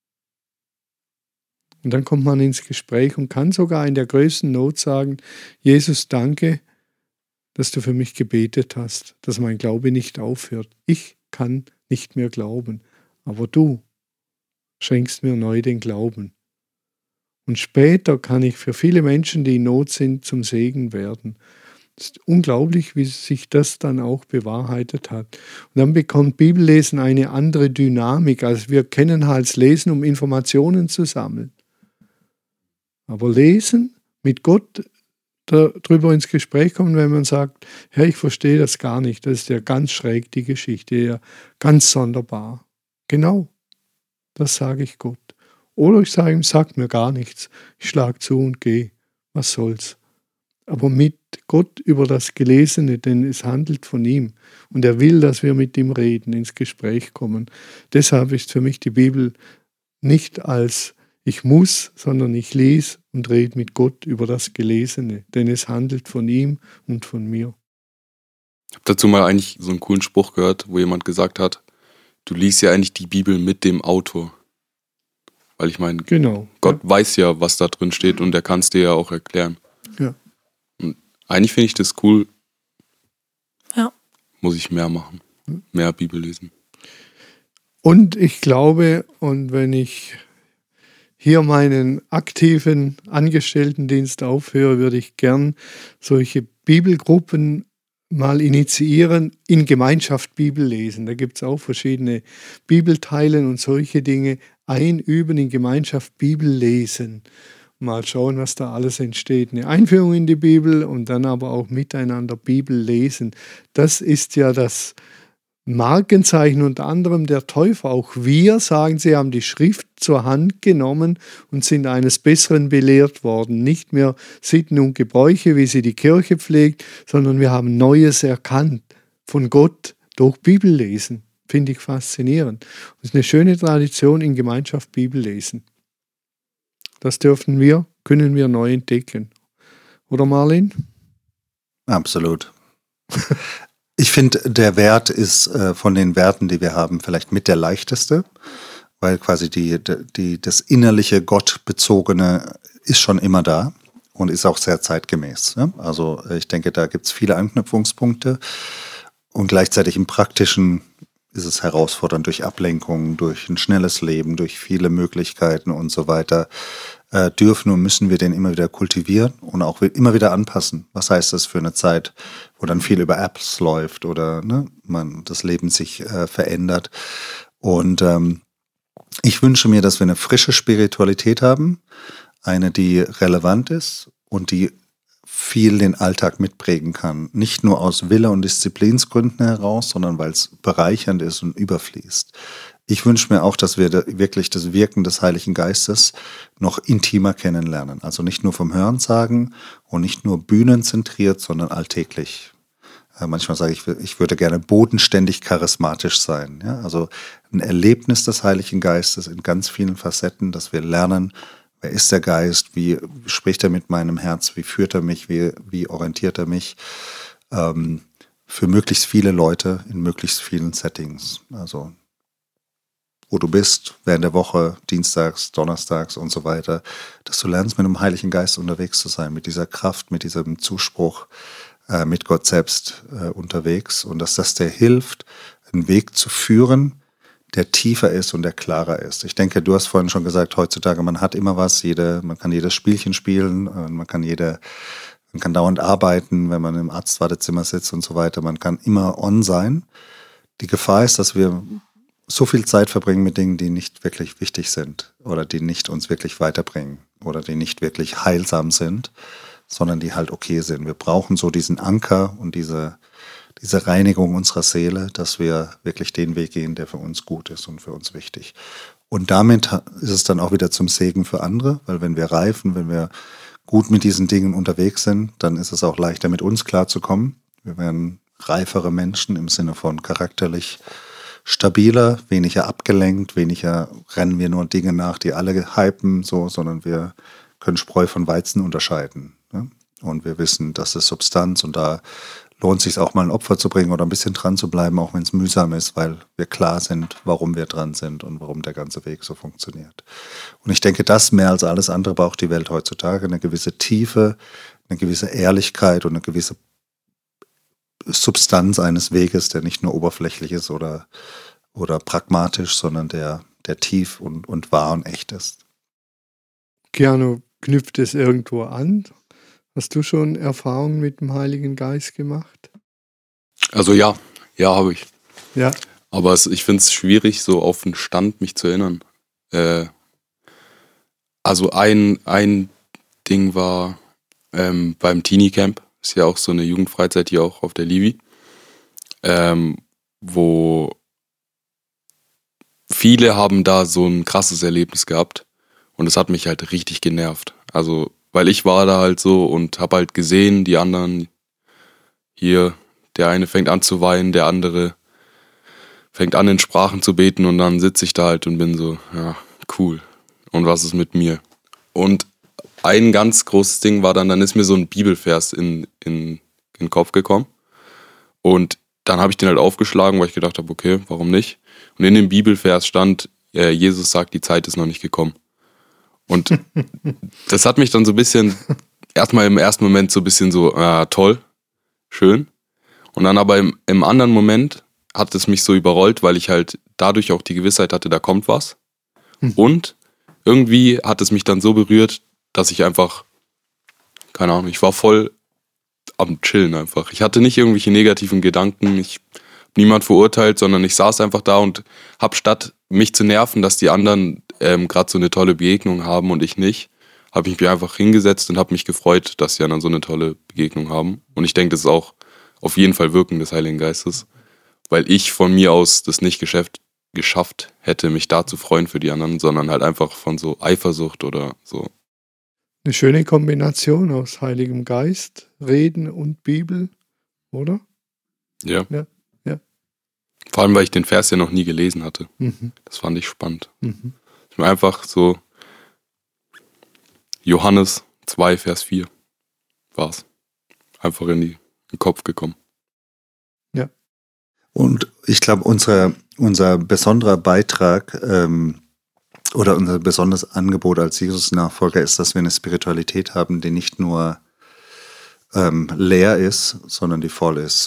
C: Und dann kommt man ins Gespräch und kann sogar in der größten Not sagen, Jesus, danke, dass du für mich gebetet hast, dass mein Glaube nicht aufhört. Ich kann nicht mehr glauben, aber du schenkst mir neu den Glauben. Und später kann ich für viele Menschen, die in Not sind, zum Segen werden. Es ist unglaublich, wie sich das dann auch bewahrheitet hat. Und dann bekommt Bibellesen eine andere Dynamik. Also wir kennen halt Lesen, um Informationen zu sammeln. Aber lesen, mit Gott darüber ins Gespräch kommen, wenn man sagt, Herr, ich verstehe das gar nicht, das ist ja ganz schräg, die Geschichte, ja ganz sonderbar. Genau, das sage ich Gott. Oder ich sage ihm, sag mir gar nichts, ich schlage zu und gehe, was soll's. Aber mit Gott über das Gelesene, denn es handelt von ihm. Und er will, dass wir mit ihm reden, ins Gespräch kommen. Deshalb ist für mich die Bibel nicht als ich muss, sondern ich lese und rede mit Gott über das Gelesene, denn es handelt von ihm und von mir.
B: Ich habe dazu mal eigentlich so einen coolen Spruch gehört, wo jemand gesagt hat, du liest ja eigentlich die Bibel mit dem Autor. Weil ich meine,
C: genau,
B: Gott
C: ja.
B: weiß ja, was da drin steht und er kann es dir ja auch erklären.
C: Ja.
B: Und eigentlich finde ich das cool.
D: Ja.
B: Muss ich mehr machen, mehr Bibel lesen.
C: Und ich glaube, und wenn ich hier meinen aktiven Angestelltendienst aufhöre, würde ich gern solche Bibelgruppen mal initiieren, in Gemeinschaft Bibel lesen. Da gibt es auch verschiedene Bibelteilen und solche Dinge. Einüben in Gemeinschaft Bibel lesen. Mal schauen, was da alles entsteht. Eine Einführung in die Bibel und dann aber auch miteinander Bibel lesen. Das ist ja das Markenzeichen unter anderem der Täufer. Auch wir, sagen sie, haben die Schrift zur Hand genommen und sind eines Besseren belehrt worden. Nicht mehr Sitten und Gebräuche, wie sie die Kirche pflegt, sondern wir haben Neues erkannt von Gott durch Bibellesen. Finde ich faszinierend. Das ist eine schöne Tradition in Gemeinschaft Bibel lesen. Das dürfen wir, können wir neu entdecken. Oder Marlin?
A: Absolut. Ich finde, der Wert ist äh, von den Werten, die wir haben, vielleicht mit der leichteste, weil quasi die, die, das innerliche Gottbezogene ist schon immer da und ist auch sehr zeitgemäß. Ne? Also ich denke, da gibt es viele Anknüpfungspunkte und gleichzeitig im Praktischen ist es herausfordernd durch Ablenkungen, durch ein schnelles Leben, durch viele Möglichkeiten und so weiter. äh, dürfen und müssen wir den immer wieder kultivieren und auch immer wieder anpassen. Was heißt das für eine Zeit, wo dann viel über Apps läuft oder ne, man das Leben sich äh, verändert. Und ähm, ich wünsche mir, dass wir eine frische Spiritualität haben, eine, die relevant ist und die viel den Alltag mitprägen kann. Nicht nur aus Wille- und Disziplinsgründen heraus, sondern weil es bereichernd ist und überfließt. Ich wünsche mir auch, dass wir da wirklich das Wirken des Heiligen Geistes noch intimer kennenlernen. Also nicht nur vom Hörensagen und nicht nur bühnenzentriert, sondern alltäglich. Äh, manchmal sage ich, ich würde gerne bodenständig charismatisch sein. Ja? Also ein Erlebnis des Heiligen Geistes in ganz vielen Facetten, dass wir lernen, wer ist der Geist, wie spricht er mit meinem Herz, wie führt er mich, wie, wie orientiert er mich, ähm, für möglichst viele Leute in möglichst vielen Settings. Also wo du bist, während der Woche, dienstags, donnerstags und so weiter, dass du lernst, mit dem Heiligen Geist unterwegs zu sein, mit dieser Kraft, mit diesem Zuspruch, äh, mit Gott selbst äh, unterwegs und dass das dir hilft, einen Weg zu führen, der tiefer ist und der klarer ist. Ich denke, du hast vorhin schon gesagt, heutzutage, man hat immer was, jede, man kann jedes Spielchen spielen, man kann jede, man kann dauernd arbeiten, wenn man im Arztwartezimmer sitzt und so weiter, man kann immer on sein. Die Gefahr ist, dass wir so viel Zeit verbringen mit Dingen, die nicht wirklich wichtig sind oder die nicht uns wirklich weiterbringen oder die nicht wirklich heilsam sind, sondern die halt okay sind. Wir brauchen so diesen Anker und diese, diese Reinigung unserer Seele, dass wir wirklich den Weg gehen, der für uns gut ist und für uns wichtig. Und damit ist es dann auch wieder zum Segen für andere, weil wenn wir reifen, wenn wir gut mit diesen Dingen unterwegs sind, dann ist es auch leichter, mit uns klarzukommen. Wir werden reifere Menschen im Sinne von charakterlich stabiler, weniger abgelenkt, weniger rennen wir nur Dinge nach, die alle hypen, so, sondern wir können Spreu von Weizen unterscheiden. Ne? Und wir wissen, das ist Substanz und da lohnt es sich auch mal ein Opfer zu bringen oder ein bisschen dran zu bleiben, auch wenn es mühsam ist, weil wir klar sind, warum wir dran sind und warum der ganze Weg so funktioniert. Und ich denke, das mehr als alles andere braucht die Welt heutzutage, eine gewisse Tiefe, eine gewisse Ehrlichkeit und eine gewisse Substanz eines Weges, der nicht nur oberflächlich ist oder, oder pragmatisch, sondern der, der tief und, und wahr und echt ist.
C: Keanu, knüpft es irgendwo an? Hast du schon Erfahrungen mit dem Heiligen Geist gemacht?
B: Also ja, ja, habe ich.
C: Ja.
B: Aber es, ich finde es schwierig, so auf den Stand mich zu erinnern. Äh, also ein, ein Ding war ähm, beim Teenie Camp. Ist ja auch so eine Jugendfreizeit hier auch auf der Livi, ähm, wo viele haben da so ein krasses Erlebnis gehabt und es hat mich halt richtig genervt. Also, weil ich war da halt so und habe halt gesehen, die anderen hier, der eine fängt an zu weinen, der andere fängt an in Sprachen zu beten und dann sitze ich da halt und bin so, ja, cool. Und was ist mit mir? Und ein ganz großes Ding war dann, dann ist mir so ein Bibelvers in, in, in den Kopf gekommen. Und dann habe ich den halt aufgeschlagen, weil ich gedacht habe, okay, warum nicht? Und in dem Bibelvers stand, äh, Jesus sagt, die Zeit ist noch nicht gekommen. Und das hat mich dann so ein bisschen, erstmal im ersten Moment so ein bisschen so, äh, toll, schön. Und dann aber im, im anderen Moment hat es mich so überrollt, weil ich halt dadurch auch die Gewissheit hatte, da kommt was. Mhm. Und irgendwie hat es mich dann so berührt, dass ich einfach, keine Ahnung, ich war voll am Chillen einfach. Ich hatte nicht irgendwelche negativen Gedanken, ich habe niemand verurteilt, sondern ich saß einfach da und habe statt mich zu nerven, dass die anderen ähm, gerade so eine tolle Begegnung haben und ich nicht, habe ich mich einfach hingesetzt und habe mich gefreut, dass die anderen so eine tolle Begegnung haben. Und ich denke, das ist auch auf jeden Fall Wirken des Heiligen Geistes, weil ich von mir aus das nicht geschafft, geschafft hätte, mich da zu freuen für die anderen, sondern halt einfach von so Eifersucht oder so.
C: Eine schöne Kombination aus Heiligem Geist, Reden und Bibel, oder?
B: Ja.
C: Ja, ja.
B: Vor allem, weil ich den Vers ja noch nie gelesen hatte.
C: Mhm.
B: Das fand ich spannend.
C: Mhm.
B: Ich mir einfach so Johannes zwei, Vers vier war's. Einfach in, die, in den Kopf gekommen.
C: Ja.
A: Und ich glaube, unsere, unser besonderer Beitrag ähm, oder unser besonderes Angebot als Jesus-Nachfolger ist, dass wir eine Spiritualität haben, die nicht nur ähm, leer ist, sondern die voll ist.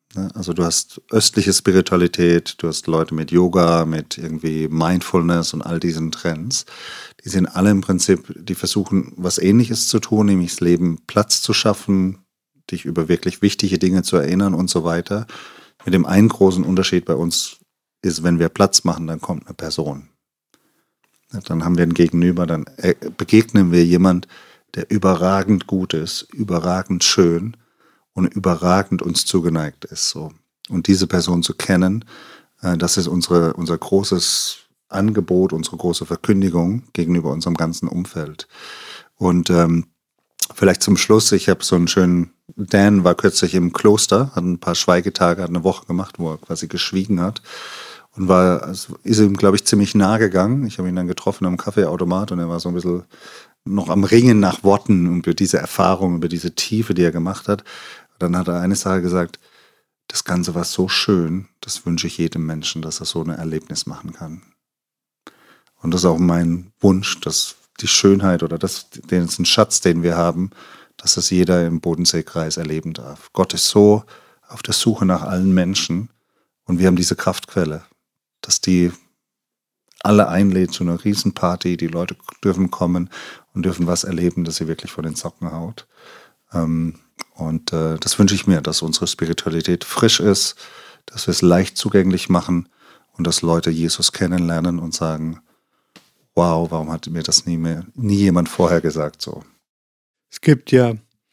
A: Also du hast östliche Spiritualität, du hast Leute mit Yoga, mit irgendwie Mindfulness und all diesen Trends. Die sind alle im Prinzip, die versuchen, was Ähnliches zu tun, nämlich das Leben Platz zu schaffen, dich über wirklich wichtige Dinge zu erinnern und so weiter. Mit dem einen großen Unterschied bei uns ist, wenn wir Platz machen, dann kommt eine Person. Dann haben wir ein Gegenüber, dann begegnen wir jemand, der überragend gut ist, überragend schön und überragend uns zugeneigt ist. So. Und diese Person zu kennen, das ist unsere, unser großes Angebot, unsere große Verkündigung gegenüber unserem ganzen Umfeld. Und ähm, vielleicht zum Schluss, ich habe so einen schönen, Dan war kürzlich im Kloster, hat ein paar Schweigetage, hat eine Woche gemacht, wo er quasi geschwiegen hat. Und war, also ist ihm, glaube ich, ziemlich nah gegangen. Ich habe ihn dann getroffen am Kaffeeautomat und er war so ein bisschen noch am Ringen nach Worten über diese Erfahrung, über diese Tiefe, die er gemacht hat. Dann hat er eine Sache gesagt, das Ganze war so schön, das wünsche ich jedem Menschen, dass er so ein Erlebnis machen kann. Und das ist auch mein Wunsch, dass die Schönheit oder das, den ist ein Schatz, den wir haben, dass das jeder im Bodenseekreis erleben darf. Gott ist so auf der Suche nach allen Menschen und wir haben diese Kraftquelle, dass die alle einlädt zu einer Riesenparty, die Leute dürfen kommen und dürfen was erleben, das sie wirklich von den Socken haut. Und das wünsche ich mir, dass unsere Spiritualität frisch ist, dass wir es leicht zugänglich machen und dass Leute Jesus kennenlernen und sagen, wow, warum hat mir das nie mehr, nie jemand vorher gesagt so?
C: Es gibt ja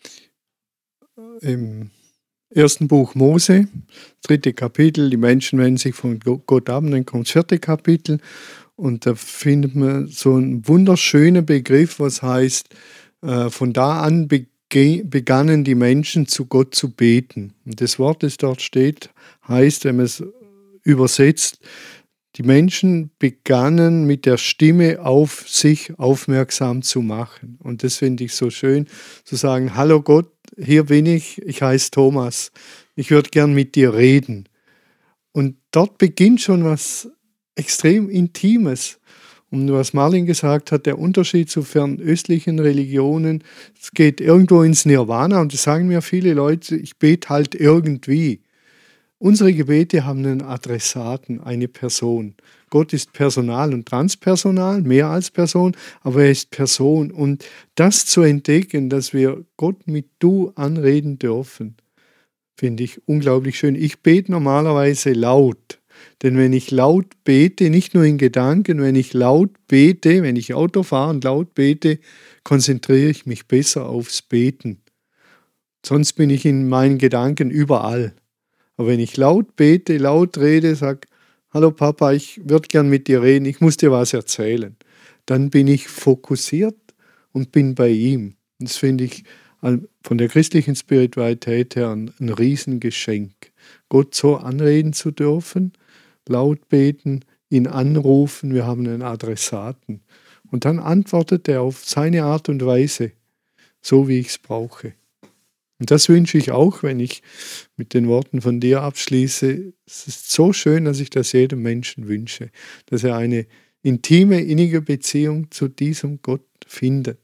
C: im ersten Buch Mose, dritte Kapitel, die Menschen wenden sich von Gott ab, und dann kommt das vierte Kapitel und da findet man so einen wunderschönen Begriff, was heißt, äh, von da an bege- begannen die Menschen zu Gott zu beten. Und das Wort, das dort steht, heißt, wenn man es übersetzt, die Menschen begannen mit der Stimme auf sich aufmerksam zu machen. Und das finde ich so schön, zu sagen, hallo Gott, hier bin ich, ich heiße Thomas, ich würde gern mit dir reden. Und dort beginnt schon was extrem Intimes. Und was Marlin gesagt hat, der Unterschied zu fernöstlichen Religionen, es geht irgendwo ins Nirvana und das sagen mir viele Leute, ich bete halt irgendwie. Unsere Gebete haben einen Adressaten, eine Person. Gott ist Personal und transpersonal, mehr als Person, aber er ist Person. Und das zu entdecken, dass wir Gott mit Du anreden dürfen, finde ich unglaublich schön. Ich bete normalerweise laut, denn wenn ich laut bete, nicht nur in Gedanken, wenn ich laut bete, wenn ich Auto fahre und laut bete, konzentriere ich mich besser aufs Beten. Sonst bin ich in meinen Gedanken überall. Aber wenn ich laut bete, laut rede, sage, hallo Papa, ich würde gern mit dir reden, ich muss dir was erzählen, dann bin ich fokussiert und bin bei ihm. Und das finde ich von der christlichen Spiritualität her ein, ein Riesengeschenk. Gott so anreden zu dürfen, laut beten, ihn anrufen, wir haben einen Adressaten. Und dann antwortet er auf seine Art und Weise, so wie ich es brauche. Und das wünsche ich auch, wenn ich mit den Worten von dir abschließe. Es ist so schön, dass ich das jedem Menschen wünsche, dass er eine intime, innige Beziehung zu diesem Gott findet.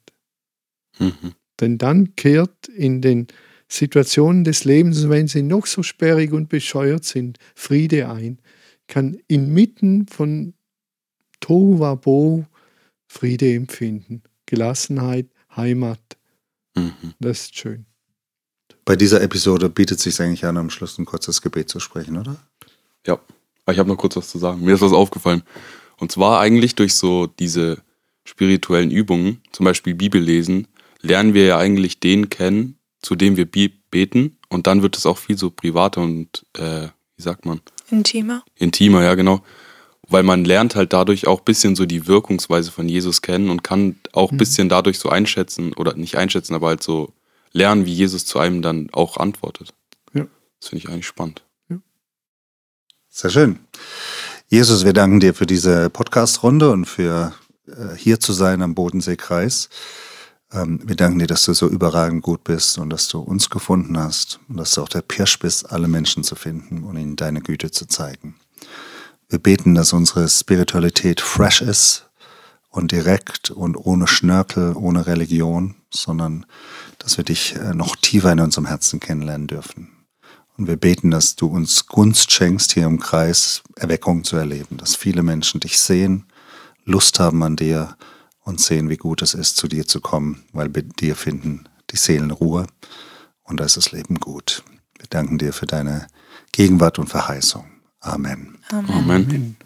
C: Mhm. Denn dann kehrt in den Situationen des Lebens, wenn sie noch so sperrig und bescheuert sind, Friede ein. Kann inmitten von Tohu Wabohu Friede empfinden, Gelassenheit, Heimat. Mhm. Das ist schön.
A: Bei dieser Episode bietet es sich eigentlich an, am Schluss ein kurzes Gebet zu sprechen, oder?
B: Ja, ich habe noch kurz was zu sagen. Mir ist was aufgefallen. Und zwar eigentlich durch so diese spirituellen Übungen, zum Beispiel Bibellesen, lernen wir ja eigentlich den kennen, zu dem wir beten. Und dann wird es auch viel so privater und, äh, wie sagt man?
D: Intimer.
B: Intimer, ja genau. Weil man lernt halt dadurch auch ein bisschen so die Wirkungsweise von Jesus kennen und kann auch ein bisschen dadurch so einschätzen, oder nicht einschätzen, aber halt so lernen, wie Jesus zu einem dann auch antwortet.
C: Ja.
B: Das finde ich eigentlich spannend.
C: Ja.
A: Sehr schön. Jesus, wir danken dir für diese Podcast-Runde und für äh, hier zu sein am Bodenseekreis. Ähm, wir danken dir, dass du so überragend gut bist und dass du uns gefunden hast und dass du auch der Pirsch bist, alle Menschen zu finden und ihnen deine Güte zu zeigen. Wir beten, dass unsere Spiritualität fresh ist und direkt und ohne Schnörkel, ohne Religion, sondern dass wir dich noch tiefer in unserem Herzen kennenlernen dürfen. Und wir beten, dass du uns Gunst schenkst, hier im Kreis Erweckung zu erleben, dass viele Menschen dich sehen, Lust haben an dir und sehen, wie gut es ist, zu dir zu kommen, weil bei dir finden die Seelen Ruhe und da ist das Leben gut. Wir danken dir für deine Gegenwart und Verheißung. Amen.
D: Amen.
B: Amen.